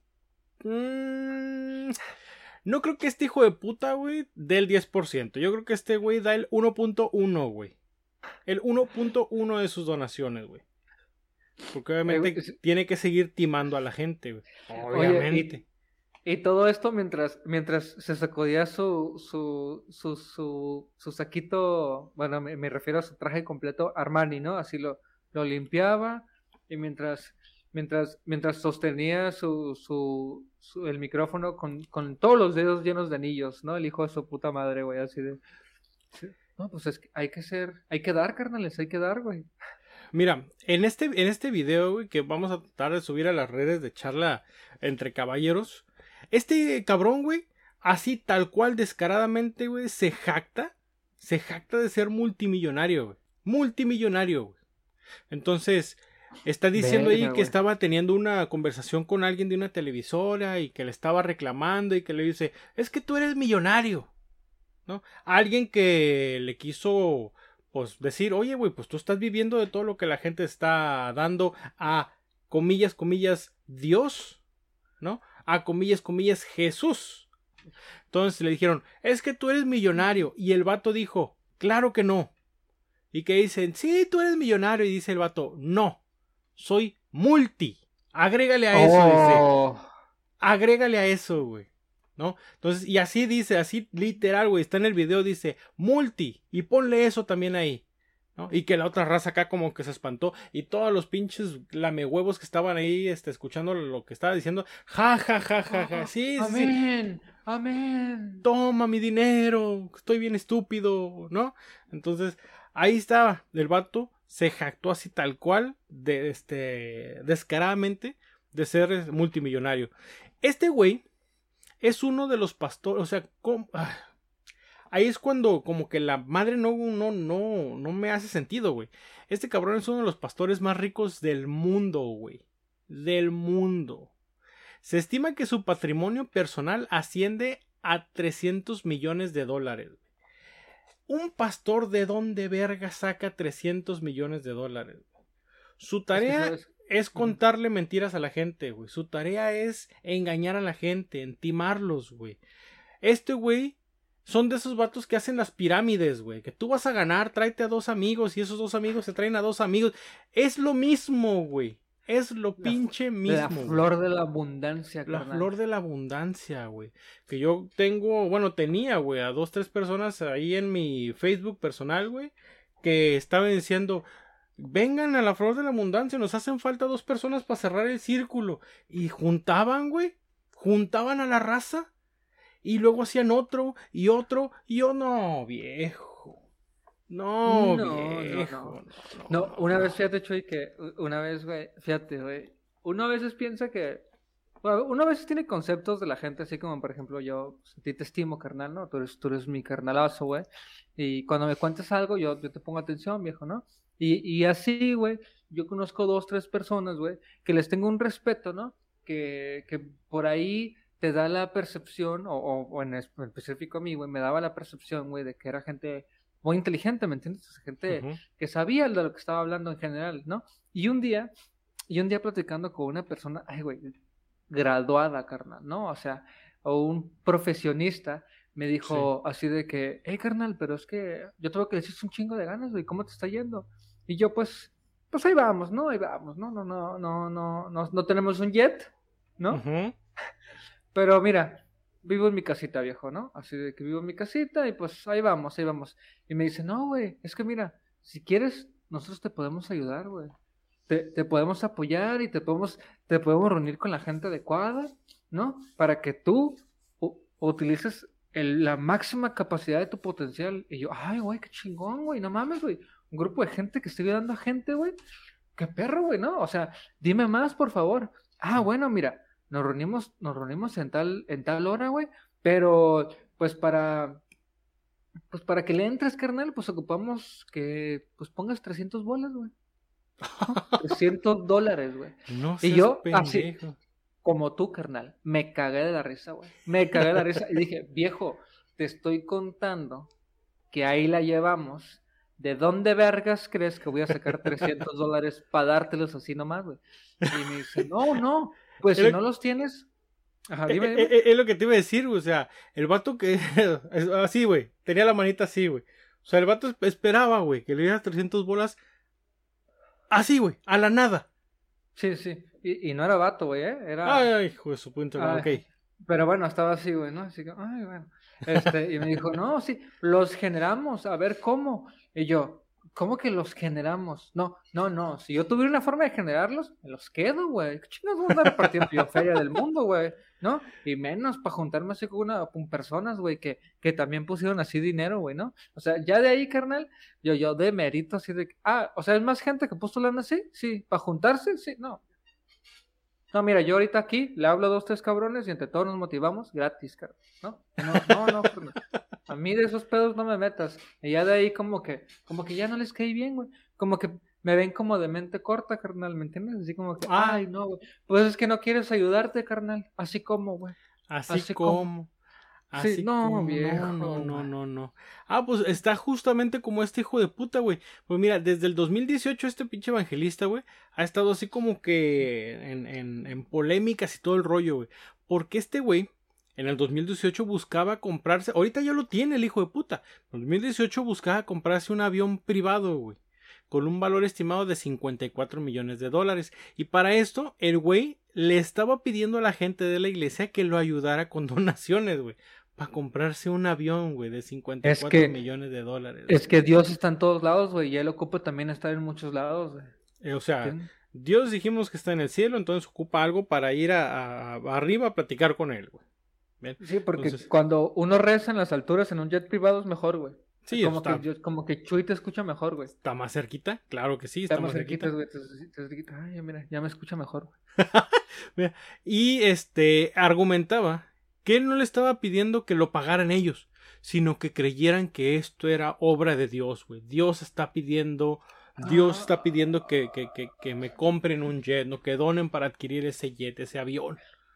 S1: Mm, no creo que este hijo de puta, güey, dé el diez por ciento. Yo creo que este güey da el uno punto uno, güey. El uno punto uno de sus donaciones, güey. Porque obviamente
S3: Eh, güey,
S1: tiene que seguir timando a la gente, güey.
S3: Oye,
S1: Obviamente.
S3: y, y todo esto mientras, mientras se sacudía su, su, su, su, su saquito, bueno, me, me refiero a su traje completo Armani, ¿no? Así lo, lo limpiaba y mientras, mientras, mientras sostenía su, su, su- el micrófono con, con todos los dedos llenos de anillos, ¿no? El hijo de su puta madre, güey, así de... sí. No, pues es que hay que ser, hay que dar, carnales, hay que dar, güey.
S1: Mira, en este, en este video, güey, que vamos a tratar de subir a las redes de charla entre caballeros, este cabrón, güey, así tal cual descaradamente, güey, se jacta, se jacta de ser multimillonario, güey. Multimillonario, güey. Entonces, está diciendo
S3: Verga,
S1: ahí que
S3: güey.
S1: estaba teniendo una conversación con alguien de una televisora y que le estaba reclamando y que le dice, es que tú eres millonario, ¿no? Alguien que le quiso, pues, decir, oye, güey, pues tú estás viviendo de todo lo que la gente está dando a, comillas, comillas, Dios, ¿no? A, comillas, comillas, Jesús. Entonces le dijeron, es que tú eres millonario. Y el vato dijo, claro que no. Y que dicen, sí, tú eres millonario. Y dice el vato, no, soy multi. Agrégale a eso, dice.
S3: Oh.
S1: Agrégale a eso, güey. ¿No? Entonces, y así dice, así literal, güey, está en el video, dice, multi, y ponle eso también ahí, ¿no? Y que la otra raza acá como que se espantó, y todos los pinches lamehuevos que estaban ahí, este, escuchando lo que estaba diciendo, ja, ja, ja, ja, ja, sí, sí, sí,
S3: Amén, amén.
S1: toma mi dinero, estoy bien estúpido, ¿no? Entonces, ahí estaba, el vato se jactó así tal cual, de este, descaradamente, de ser multimillonario. Este güey es uno de los pastores, o sea, ¿cómo? Ah, ahí es cuando como que la madre no, no, no, no me hace sentido, güey. Este cabrón es uno de los pastores más ricos del mundo, güey. Del mundo. Se estima que su patrimonio personal asciende a trescientos millones de dólares. Un pastor de dónde verga saca trescientos millones de dólares. Su tarea
S3: Es que, ¿sabes?
S1: es contarle mentiras a la gente, güey. Su tarea es engañar a la gente, entimarlos, güey. Este güey son de esos vatos que hacen las pirámides, güey. Que tú vas a ganar, tráete a dos amigos y esos dos amigos se traen a dos amigos. Es lo mismo, güey. Es lo
S3: La-
S1: pinche
S3: La
S1: mismo. güey.
S3: flor de la abundancia,
S1: La
S3: carnal.
S1: flor de la abundancia, güey. Que yo tengo, bueno, tenía, güey, a dos, tres personas ahí en mi Facebook personal, güey, que estaban diciendo, vengan a la flor de la abundancia, nos hacen falta dos personas para cerrar el círculo. Y juntaban, güey, juntaban a la raza, y luego hacían otro, y otro, y yo, no, viejo. No,
S3: No,
S1: viejo.
S3: no, no.
S1: No,
S3: No,
S1: no,
S3: una
S1: no.
S3: vez, fíjate, Chuy, que u- una vez, güey, fíjate, güey, uno a veces piensa que, bueno, uno a veces tiene conceptos de la gente, así como, por ejemplo, yo, pues, a ti te estimo, carnal, ¿no? Tú eres, tú eres mi carnalazo, güey, y cuando me cuentas algo, yo, yo te pongo atención, viejo, ¿no? Y, y así, güey, yo conozco dos, tres personas, güey, que les tengo un respeto, ¿no? Que, que por ahí te da la percepción, o, o, o en es- en específico a mí, güey, me daba la percepción, güey, de que era gente muy inteligente, ¿me entiendes? O sea, gente
S1: Ujú.
S3: que sabía de lo que estaba hablando en general, ¿no? Y un día, y un día platicando con una persona, ay, güey, graduada, carnal, ¿no? O sea, o un profesionista me
S1: Sí.
S3: dijo así de que, hey, carnal, pero es que yo tengo que decirte un chingo de ganas, güey, ¿cómo te está yendo? Y yo, pues, pues ahí vamos, ¿no? Ahí vamos, ¿no? No, no, no, no, no, no tenemos un jet, ¿no?
S1: Ujú.
S3: Pero mira, vivo en mi casita, viejo, ¿no? Así de que vivo en mi casita y pues ahí vamos, ahí vamos. Y me dice, no, güey, es que mira, si quieres, nosotros te podemos ayudar, güey. Te, te podemos apoyar y te podemos, te podemos reunir con la gente adecuada, ¿no? Para que tú u- utilices el- la máxima capacidad de tu potencial. Y yo, ay, güey, qué chingón, güey, no mames, güey. Un grupo de gente que esté ayudando a gente, güey. Qué perro, güey, ¿no? O sea, dime más, por favor. Ah, bueno, mira, nos reunimos, nos reunimos en tal, en tal hora, güey, pero pues para, pues para que le entres, carnal, pues ocupamos que pues pongas trescientos bolas, güey. trescientos dólares, güey.
S1: No
S3: Y
S1: seas
S3: yo, así,
S1: pendejo.
S3: como tú, carnal, me cagué de la risa, güey. Me cagué de la risa y dije, viejo, te estoy contando que ahí la llevamos. ¿De dónde vergas crees que voy a sacar trescientos dólares para dártelos así nomás, güey? Y me dice, no, no, pues si
S1: Era-
S3: no los tienes. Ajá,
S1: Eh,
S3: dime,
S1: eh,
S3: dime.
S1: eh, Es lo que te iba a decir, güey. O sea, el vato que. es- Así, güey. Tenía la manita así, güey. O sea, el vato esp- esperaba, güey, que le diera trescientas bolas. Así, güey. A la nada.
S3: Sí, sí. Y, y no era vato, güey, ¿eh? Era.
S1: Ay, hijo de su punto.
S3: Ay,
S1: Ok.
S3: pero bueno, estaba así, güey, ¿no? Así que, ay, bueno. Este, y me dijo, no, sí, los generamos, a ver cómo. Y yo, ¿cómo que los generamos? No, no, no, si yo tuviera una forma de generarlos, me los quedo, güey. ¿Qué chingados voy a andar repartiendo yo feria del mundo, güey? ¿No? Y menos para juntarme así con, una, con personas, güey, que, que también pusieron así dinero, güey, ¿no? O sea, ya de ahí, carnal, yo, yo de mérito así de, que, ah, o sea, ¿es más gente que puso lana así? Sí, ¿para juntarse? Sí, no. No, mira, yo ahorita aquí le hablo a dos, tres cabrones y entre todos nos motivamos gratis, cabrón, ¿no? No, no, no, carnal. A mí de esos pedos no me metas. Y ya de ahí como que, como que ya no les caí bien, güey. Como que me ven como de mente corta, carnal, ¿me entiendes? Así como que,
S1: Ah.
S3: ay, no, güey. Pues es que no quieres ayudarte, carnal. Así como, güey.
S1: Así,
S3: Así
S1: como.
S3: como.
S1: Así
S3: Sí, no,
S1: como.
S3: viejo,
S1: No, no, no,
S3: güey.
S1: no, no. Ah, pues está justamente como este hijo de puta, güey. Pues mira, desde el dos mil dieciocho este pinche evangelista, güey, ha estado así como que en, en, en polémicas y todo el rollo, güey. Porque este güey, en el dos mil dieciocho buscaba comprarse, ahorita ya lo tiene el hijo de puta. En el dos mil dieciocho buscaba comprarse un avión privado, güey, con un valor estimado de cincuenta y cuatro millones de dólares. Y para esto, el güey le estaba pidiendo a la gente de la iglesia que lo ayudara con donaciones, güey, para comprarse un avión, güey, de cincuenta y
S3: Es
S1: cuatro
S3: que-
S1: millones de dólares.
S3: Es que Dios está en todos lados, güey. Y él ocupa también estar en muchos lados, güey.
S1: Eh, o sea,
S3: ¿Entiendes?
S1: Dios dijimos que está en el cielo, entonces ocupa algo para ir a, a- arriba a platicar con él, güey. ¿Ven?
S3: Sí, porque
S1: Entonces-
S3: cuando uno reza en las alturas en un jet privado es mejor, güey.
S1: Sí,
S3: como
S1: está,
S3: que, yo- como que Chuy te escucha mejor, güey.
S1: está más cerquita, claro que sí, está,
S3: Está más
S1: más cerquita.
S3: cerquita, güey. te- te- cerquita. Ay, mira, ya me escucha mejor, güey.
S1: Mira, y este argumentaba que él no le estaba pidiendo que lo pagaran ellos, sino que creyeran que esto era obra de Dios, güey. Dios está pidiendo, Dios
S3: Ah.
S1: está pidiendo que, que, que, que me compren un jet, no que donen para adquirir ese jet, ese avión.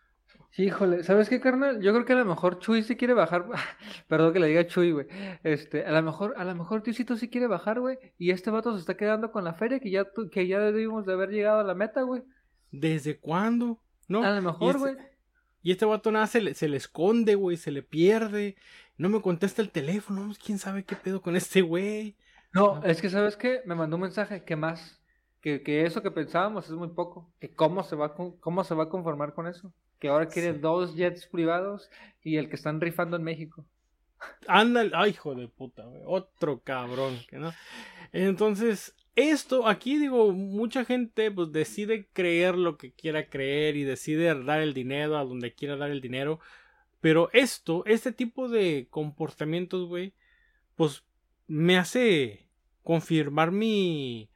S3: Híjole, ¿sabes qué, carnal? Yo creo que a lo mejor Chuy sí quiere bajar. Perdón que le diga Chuy, güey. Este, a lo mejor, a lo mejor Diosito sí quiere bajar, güey. Y este vato se está quedando con la feria que ya, tu- que ya debimos de haber llegado a la meta, güey.
S1: ¿Desde cuándo? ¿No?
S3: A lo
S1: Y
S3: mejor,
S1: este-
S3: güey.
S1: Y este vato nada se le, se le esconde, güey, se le pierde. No me contesta el teléfono, quién sabe qué pedo con este güey.
S3: No, es que, ¿sabes qué? Me mandó un mensaje que más, que, que eso que pensábamos es muy poco. Que cómo se va, a con- cómo se va a conformar con eso. Que ahora quiere
S1: Sí.
S3: dos jets privados y el que están rifando en México.
S1: Anda, ay, hijo de puta, güey. Otro cabrón, que no. Entonces, esto aquí, digo, mucha gente pues decide creer lo que quiera creer y decide dar el dinero a donde quiera dar el dinero. Pero esto, este tipo de comportamientos, güey, pues me hace confirmar mi,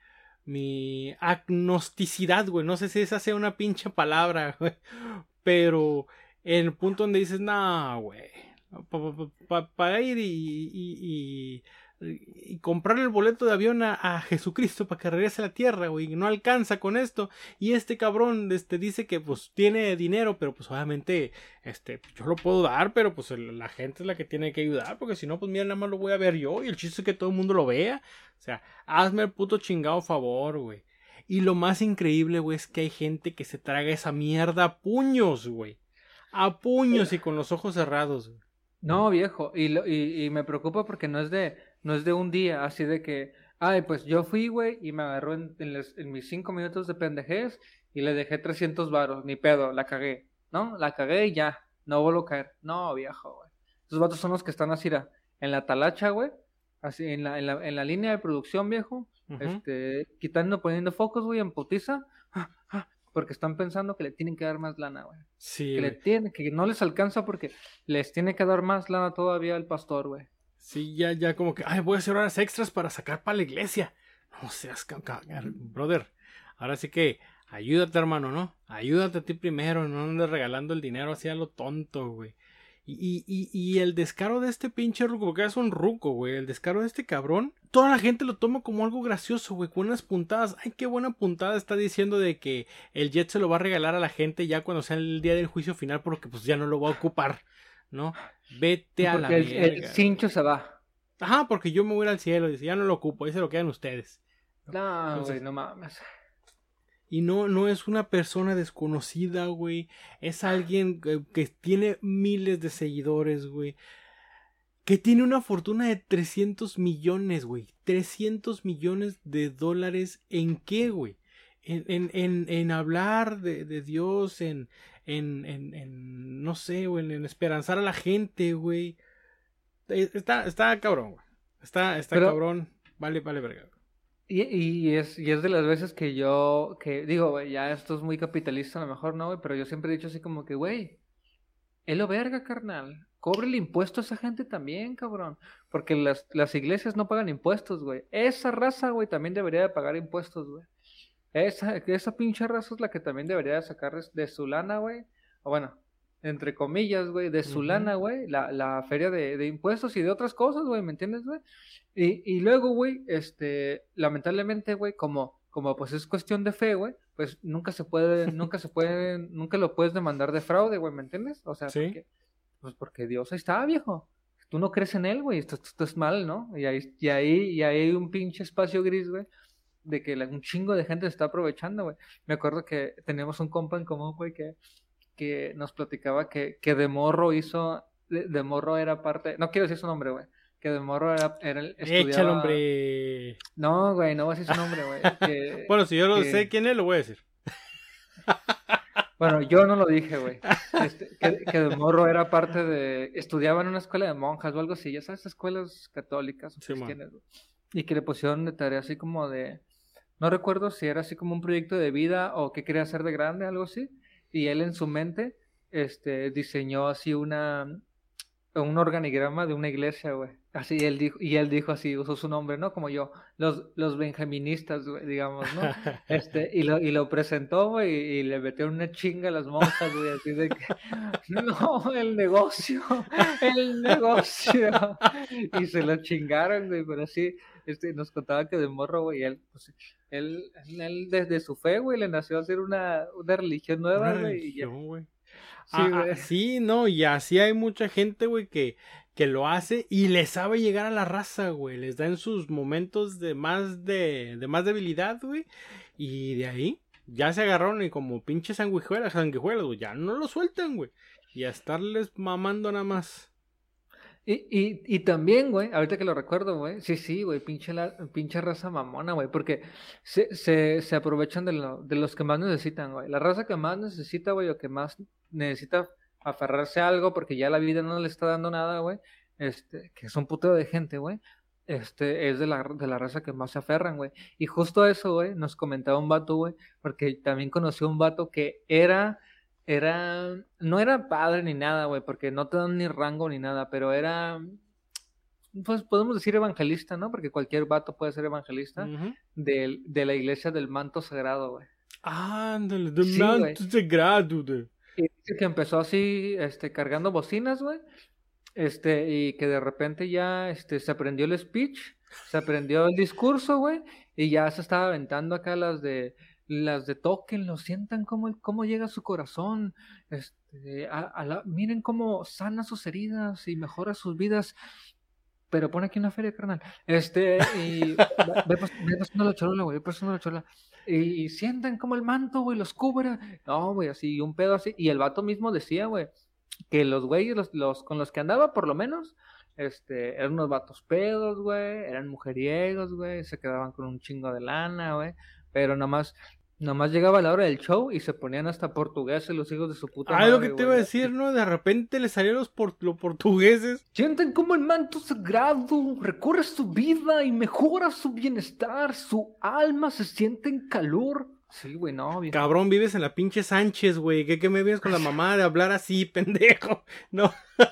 S1: mi agnosticidad, güey. No sé si esa sea una pinche palabra, güey. Pero en el punto donde dices, nah, güey. Para pa, pa, pa ir y, y, y, y comprar el boleto de avión a, a Jesucristo para que regrese a la tierra, güey. No alcanza con esto. Y este cabrón este, dice que pues tiene dinero, pero pues obviamente este, yo lo puedo dar, pero pues el, la gente es la que tiene que ayudar, porque si no, pues mira, nada más lo voy a ver yo. Y el chiste es que todo el mundo lo vea. O sea, hazme el puto chingado favor, güey. Y lo más increíble, güey, es que hay gente que se traga esa mierda a puños, güey. A puños y con los ojos cerrados, güey.
S3: No, viejo, y, lo, y, y me preocupa porque no es de no es de un día, así de que, ay, pues yo fui, güey, y me agarró en, en, les, en mis cinco minutos de pendejez y le dejé trescientos varos, ni pedo, la cagué, ¿no? La cagué y ya, no vuelvo a caer. No, viejo, güey. Esos vatos son los que están así, en la talacha, güey, así, en la, en la, en la línea de producción, viejo, uh-huh. este, quitando, poniendo focos, güey, en putiza, porque están pensando que le tienen que dar más lana, güey.
S1: Sí,
S3: que, le tiene, que no les alcanza porque les tiene que dar más lana todavía al pastor, güey.
S1: Sí, ya, ya como que, ay, voy a hacer horas extras para sacar para la iglesia. No seas, brother. Ahora sí que, ayúdate, hermano, ¿no? Ayúdate a ti primero, no andes regalando el dinero así a lo tonto, güey. Y, y, y el descaro de este pinche ruco, porque es un ruco, güey. El descaro de este cabrón, toda la gente lo toma como algo gracioso, güey. Con unas puntadas. Ay, qué buena puntada está diciendo de que el jet se lo va a regalar a la gente ya cuando sea el día del juicio final, porque pues ya no lo va a ocupar, ¿no? Vete a la
S3: el,
S1: verga.
S3: El cincho se va.
S1: Ajá, porque yo me voy al cielo. Dice, ya no lo ocupo, ahí se lo quedan ustedes.
S3: No, güey, no mames.
S1: Y no, no es una persona desconocida, güey. Es alguien que, que tiene miles de seguidores, güey. Que tiene una fortuna de trescientos millones, güey. trescientos millones de dólares. ¿En qué, güey? En, en, en, en hablar de, de Dios, en, en, en, en, no sé, güey, en, en esperanzar a la gente, güey. Está, está cabrón, güey. Está, está Pero... cabrón. Vale, vale, verga.
S3: Y, y, es, y es de las veces que yo, que digo, güey, ya esto es muy capitalista a lo mejor, ¿no, güey? Pero yo siempre he dicho así como que, güey, es lo verga, carnal. Cóbrele impuestos a esa gente también, cabrón. Porque las, las iglesias no pagan impuestos, güey. Esa raza, güey, también debería de pagar impuestos, güey. Esa, esa pinche raza es la que también debería de sacar de su lana, güey. O bueno, entre comillas, güey, de su uh-huh. lana, güey, la, la feria de, de impuestos y de otras cosas, güey, ¿me entiendes, güey? Y, y luego, güey, este, lamentablemente, güey, como, como pues es cuestión de fe, güey, pues nunca se puede, nunca se puede, nunca lo puedes demandar de fraude, güey, ¿me entiendes? O sea,
S1: ¿sí?
S3: porque, pues porque Dios ahí está, viejo. Tú no crees en él, güey, esto, esto es mal, ¿no? Y ahí, y ahí, y ahí hay un pinche espacio gris, güey, de que un chingo de gente se está aprovechando, güey. Me acuerdo que teníamos un compa en común, güey, que que nos platicaba que, que de morro hizo, de, de morro era parte, no quiero decir su nombre, güey, que de morro era, era estudiaba...
S1: Echa el hombre.
S3: No, güey, no voy a decir su nombre, güey. Que,
S1: bueno, si yo lo
S3: que...
S1: sé quién es, lo voy a decir.
S3: Bueno, yo no lo dije, güey. Este, que, que de morro era parte de, estudiaba en una escuela de monjas o algo así, ya sabes, escuelas católicas o
S1: sí,
S3: cristianas, güey. Y que le pusieron de tarea así como de, no recuerdo si era así como un proyecto de vida o qué quería hacer de grande, algo así. Y él en su mente este, diseñó así una un organigrama de una iglesia, güey. Así él dijo, y él dijo así, usó su nombre, ¿no? Como yo, los, los benjaministas, güey, digamos, ¿no? Este, y lo, y lo presentó, güey, y, y le metieron una chinga a las monjas, güey, así de que, no, el negocio, el negocio. Y se lo chingaron, güey, pero así, este, nos contaba que de morro, güey, él, pues, él, él desde su fe, güey, le nació a hacer una, una religión nueva, güey, y ya.
S1: Güey.
S3: Sí,
S1: ah, ah, sí, no, y así hay mucha gente, güey, que, que lo hace y le sabe llegar a la raza, güey. Les da en sus momentos de más de, de más debilidad, güey. Y de ahí ya se agarraron y como pinches sanguijuelas, sanguijuelas, güey, ya no lo sueltan, güey. Y a estarles mamando nada más.
S3: Y, y, y también, güey, ahorita que lo recuerdo, güey, sí, sí, güey, pinche, la, pinche raza mamona, güey, porque se, se, se aprovechan de, lo, de los que más necesitan, güey. La raza que más necesita, güey, o que más necesita aferrarse a algo porque ya la vida no le está dando nada, güey, este, que es un putero de gente, güey, este, es de la, de la raza que más se aferran, güey. Y justo eso, güey, nos comentaba un vato, güey, porque también conoció un vato que era... Era, no era padre ni nada, güey, porque no te dan ni rango ni nada, pero era, pues podemos decir evangelista, ¿no? Porque cualquier vato puede ser evangelista,
S1: Ujú.
S3: del, de la iglesia del manto sagrado, güey.
S1: Ándale, de
S3: Sí,
S1: manto
S3: güey.
S1: sagrado, de-
S3: Y dice que empezó así, este, cargando bocinas, güey. Este, y que de repente ya, este, se aprendió el speech, se aprendió el discurso, güey, y ya se estaba aventando acá las de, las de toquen, lo sientan cómo, cómo llega a su corazón, este, a, a la- miren cómo sana sus heridas y mejora sus vidas, pero pone aquí una feria, carnal, este, y ve, ve pas- ve pasando la chorola, güey, ve pasando la chorola, y, y sientan como el manto, güey, los cubre, no, güey, así, un pedo así, y el vato mismo decía, güey, que los güeyes, los, los con los que andaba, por lo menos, este, eran unos vatos pedos, güey, eran mujeriegos, güey, se quedaban con un chingo de lana, güey, pero nomás, nomás llegaba la hora del show y se ponían hasta portugueses los hijos de su puta
S1: Ah,
S3: madre,
S1: lo que te iba a
S3: güey.
S1: decir, ¿no? De repente le salieron los, por- los portugueses.
S3: Sienten como el manto sagrado recorre su vida y mejora su bienestar, su alma se siente en calor. Sí, güey, no, viejo.
S1: Cabrón, vives en la pinche Sánchez, güey. ¿Qué, qué me vienes con la mamá de hablar así, pendejo? No.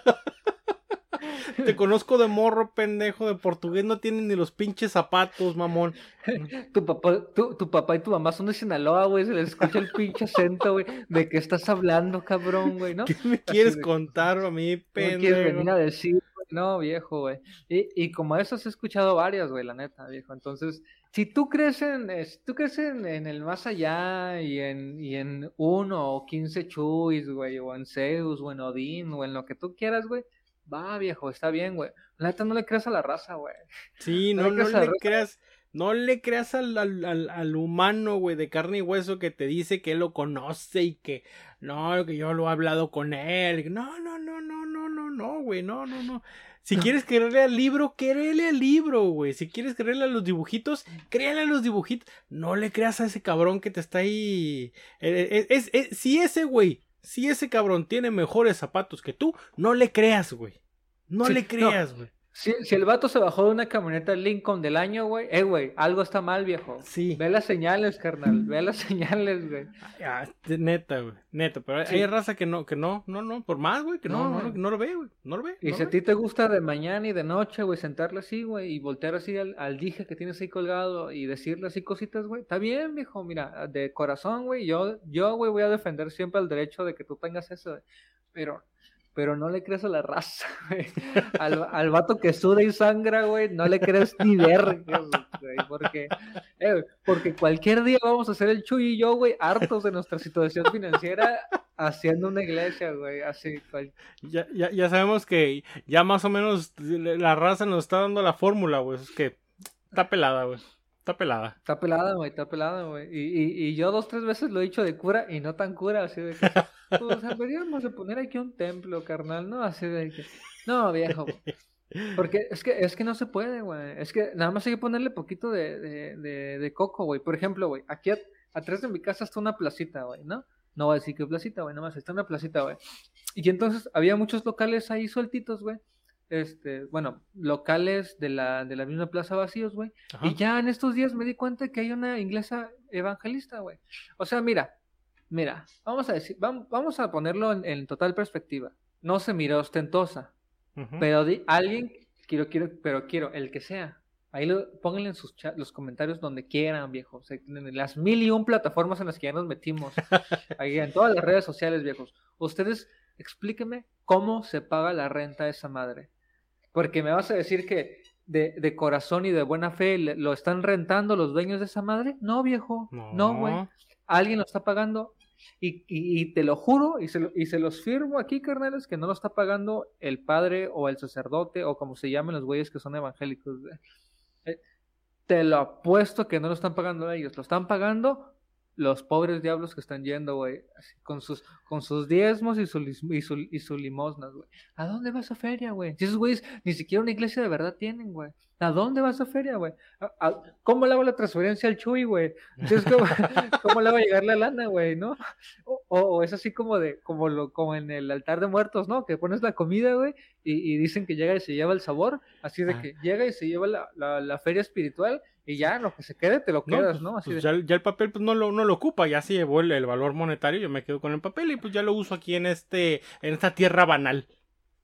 S1: Te conozco de morro, pendejo. De portugués no tienen ni los pinches zapatos, mamón.
S3: Tu papá, tu, tu papá y tu mamá son de Sinaloa, güey, se les escucha el pinche acento, güey. ¿De qué estás hablando, cabrón, güey, no?
S1: ¿Qué me
S3: Así
S1: quieres
S3: de-
S1: contar a mí,
S3: ¿Qué me quieres venir
S1: pendejo?
S3: a decir, güey? No, viejo, güey. Y, y como esas he escuchado varias, güey, la neta, viejo. Entonces, si tú crees en, eh, si tú crees en, en el más allá y en, y en uno o quince chuis, güey, o en Zeus, o en Odín, o en lo que tú quieras, güey, va, viejo, está bien, güey. La neta, no le creas a la raza, güey.
S1: Sí,
S3: No
S1: no,
S3: le
S1: no
S3: creas a la
S1: le
S3: raza.
S1: creas. No le creas al, al, al, al humano, güey, de carne y hueso que te dice que él lo conoce y que no, que yo lo he hablado con él. No, no, no, no, no, no, no, güey, no, no, no. Si quieres creerle al libro, créele al libro, güey. Si quieres creerle a los dibujitos, créele a los dibujitos. No le creas a ese cabrón que te está ahí. Eh, eh, es, es- si ese güey, si ese cabrón tiene mejores zapatos que tú, no le creas, güey. No
S3: Sí,
S1: le
S3: no.
S1: creas, güey.
S3: Si, si el vato se bajó de una camioneta Lincoln del año, güey, eh, güey, algo está mal, viejo.
S1: Sí.
S3: Ve las señales, carnal, ve las señales, güey.
S1: Ah, de- neta, güey, neta, pero hay-
S3: Sí.
S1: hay raza que no, que no, no, no, por más, güey, que no,
S3: No,
S1: no,
S3: güey.
S1: no, no lo ve, güey, no lo ve.
S3: Y
S1: no
S3: si
S1: lo
S3: a
S1: ve.
S3: ti te gusta de mañana y de noche, güey, sentarle así, güey, y voltear así al, al dije que tienes ahí colgado y decirle así cositas, güey, está bien, viejo, mira, de corazón, güey, yo, yo, güey, voy a defender siempre el derecho de que tú tengas eso, güey. pero, pero no le crees a la raza, güey. Al, al vato que suda y sangra, güey, no le crees ni vergas, güey, porque, eh, güey, porque cualquier día vamos a hacer el Chuy y yo, güey, hartos de nuestra situación financiera haciendo una iglesia, güey, así, cual-
S1: Ya, ya, ya sabemos que ya más o menos la raza nos está dando la fórmula, güey, es que está pelada, güey, está pelada.
S3: Está pelada, güey, está pelada, güey. Y, y, y yo dos, tres veces lo he dicho de cura y no tan cura, así de que, pues deberíamos de poner aquí un templo, carnal, ¿no? Así de que, no, viejo, güey. Porque es que, es que no se puede, güey. Es que nada más hay que ponerle poquito de, de, de, de coco, güey. Por ejemplo, güey, aquí a- atrás de mi casa está una placita, güey, ¿no? No voy a decir qué placita, güey, nada más está una placita, güey. Y entonces había muchos locales ahí sueltitos, güey. Este, bueno, locales de la, de la misma plaza vacíos, güey.
S1: Ajá.
S3: Y ya en estos días me di cuenta que hay una inglesa evangelista, güey. O sea, mira, mira, vamos a decir, vamos, vamos a ponerlo en, en total perspectiva. No se mira ostentosa,
S1: Ujú.
S3: pero di- alguien, quiero, quiero, pero quiero, el que sea. Ahí lo, pónganle en sus cha- los comentarios donde quieran, viejo. O sea, en las mil y un plataformas en las que ya nos metimos. Ahí en todas las redes sociales, viejos. Ustedes explíquenme cómo se paga la renta a esa madre. Porque me vas a decir que de, de corazón y de buena fe le- lo están rentando los dueños de esa madre. No, viejo. No, güey. Alguien lo está pagando. Y, y, y te lo juro, y se, lo- y se los firmo aquí, carnales, que no lo está pagando el padre o el sacerdote o como se llamen los güeyes que son evangélicos. güey. Eh, Te lo apuesto que no lo están pagando ellos, lo están pagando los pobres diablos que están yendo, güey, así, con sus, con sus diezmos y su, lis- y su, y su limosnas, güey. ¿A dónde va esa feria, güey? Si esos güeyes ni siquiera una iglesia de verdad tienen, güey. ¿A dónde va esa feria, güey? ¿A- a- ¿Cómo le hago la transferencia al Chuy, güey? Entonces, ¿cómo, cómo le va a llegar la lana, güey, no? O, o- o es así como de, como lo, como en el altar de muertos, ¿no? Que pones la comida, güey, y, y dicen que llega y se lleva el sabor, así de
S1: Ah.
S3: que llega y se lleva la, la, la feria espiritual y ya, lo que se quede te lo
S1: No,
S3: quedas,
S1: pues,
S3: ¿no? Así
S1: pues
S3: de,
S1: ya, ya el papel pues no lo, no lo ocupa, ya se llevó el, el valor monetario, yo me quedo con el papel y pues ya lo uso aquí en este, en esta tierra banal.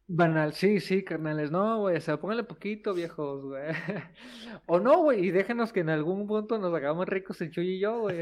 S3: Banal, sí, sí, carnales, no, güey, o sea, póngale poquito, viejos, güey. O no, güey, y déjenos que en algún punto nos hagamos ricos el Chuy y yo, güey.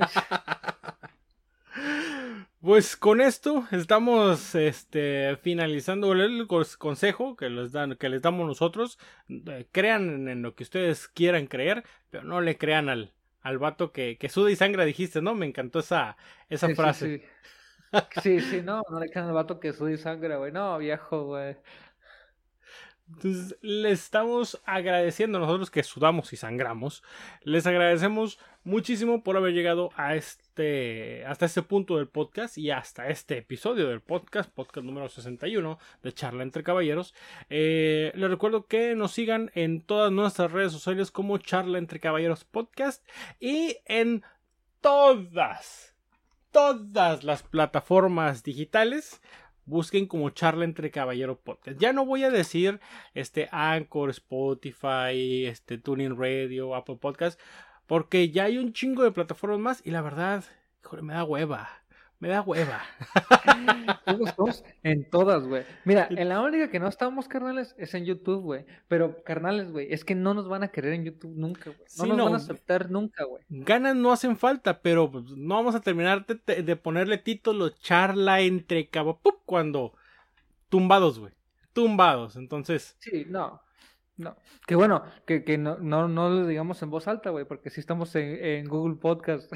S1: Pues con esto estamos este, finalizando el consejo que les, dan, que les damos nosotros. Eh, crean en lo que ustedes quieran creer, pero no le crean al, al vato que, que suda y sangra, dijiste, ¿no? Me encantó esa, esa
S3: Sí,
S1: frase.
S3: sí, sí. Sí, sí, no, no le crean al vato que suda y sangre, güey. No, viejo, güey.
S1: Entonces, les estamos agradeciendo nosotros que sudamos y sangramos. Les agradecemos muchísimo por haber llegado a este, hasta este punto del podcast y hasta este episodio del podcast, podcast número sesenta y uno de Charla entre Caballeros. Eh, les recuerdo que nos sigan en todas nuestras redes sociales como Charla entre Caballeros Podcast y en todas, todas las plataformas digitales. Busquen como Charla entre Caballero Podcast. Ya no voy a decir este Anchor, Spotify, este Tuning Radio, Apple Podcast, porque ya hay un chingo de plataformas más y la verdad, híjole, me da hueva. Me da hueva.
S3: Todos estamos en todas, güey. Mira, en la única que no estamos, carnales, es en YouTube, güey. Pero, carnales, güey, es que no nos van a querer en YouTube nunca, güey. No
S1: Sí,
S3: nos
S1: no.
S3: van a aceptar nunca, güey.
S1: Ganas no hacen falta, pero pues, no vamos a terminar de, de ponerle título Charla entre Caballeros cuando tumbados, güey. Tumbados, entonces.
S3: Sí, no. No. Que bueno, que, que no, no, no lo digamos en voz alta, güey, porque sí estamos en, en Google Podcast.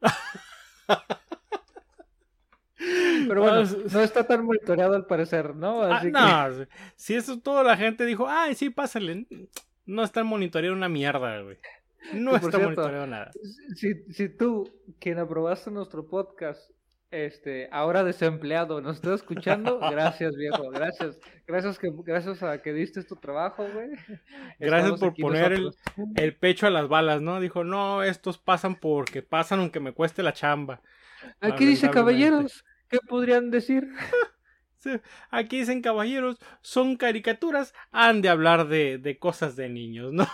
S3: Pero bueno, no está tan monitoreado al parecer, ¿no? Así
S1: ah,
S3: que...
S1: no, si eso toda la gente dijo, ay, sí, pásale. No están monitoreando una mierda, güey. No
S3: que por
S1: está
S3: cierto,
S1: monitoreando nada.
S3: Si, si tú, quien aprobaste nuestro podcast, este, ahora desempleado, nos estás escuchando, gracias, viejo, gracias. Gracias que, gracias a que diste tu trabajo, güey.
S1: Gracias
S3: Estamos
S1: por
S3: aquí
S1: poner el,
S3: nosotros.
S1: el pecho a las balas, ¿no? Dijo, no, estos pasan porque pasan aunque me cueste la chamba.
S3: Aquí dice
S1: Lamentablemente.
S3: caballeros, ¿qué podrían decir?
S1: Sí, aquí dicen caballeros, son caricaturas, han de hablar de, de cosas de niños, ¿no?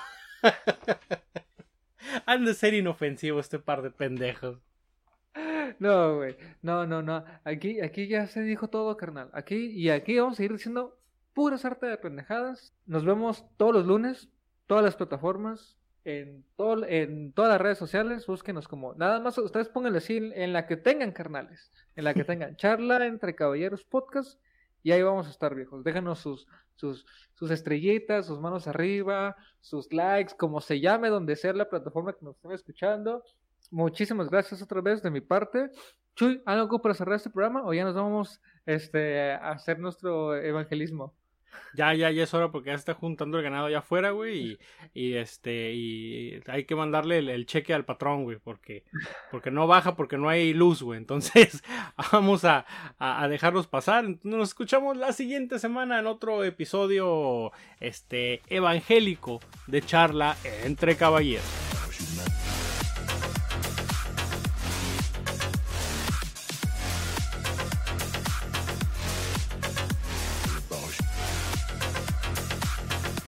S1: Han de ser inofensivos este par de pendejos.
S3: No, güey, no, no, no. Aquí, aquí ya se dijo todo, carnal. Aquí y aquí vamos a seguir diciendo pura sarta de pendejadas. Nos vemos todos los lunes, todas las plataformas, en, todo, en todas las redes sociales. Búsquenos como, nada más, ustedes pónganle así en, en la que tengan, carnales. En la que tengan Charla entre Caballeros Podcast. Y ahí vamos a estar, viejos. Déjanos sus, sus, sus estrellitas, sus manos arriba, sus likes, como se llame, donde sea la plataforma que nos estén escuchando. Muchísimas gracias otra vez de mi parte. Chuy, ¿algo para cerrar este programa o ya nos vamos este, a hacer nuestro evangelismo?
S1: Ya, ya, ya es hora porque ya se está juntando el ganado allá afuera, güey, y, y este, y hay que mandarle el, el cheque al patrón, güey, porque, porque no baja, porque no hay luz, güey, entonces vamos a, a, a dejarlos pasar. Nos escuchamos la siguiente semana en otro episodio, este, evangélico de Charla entre Caballeros.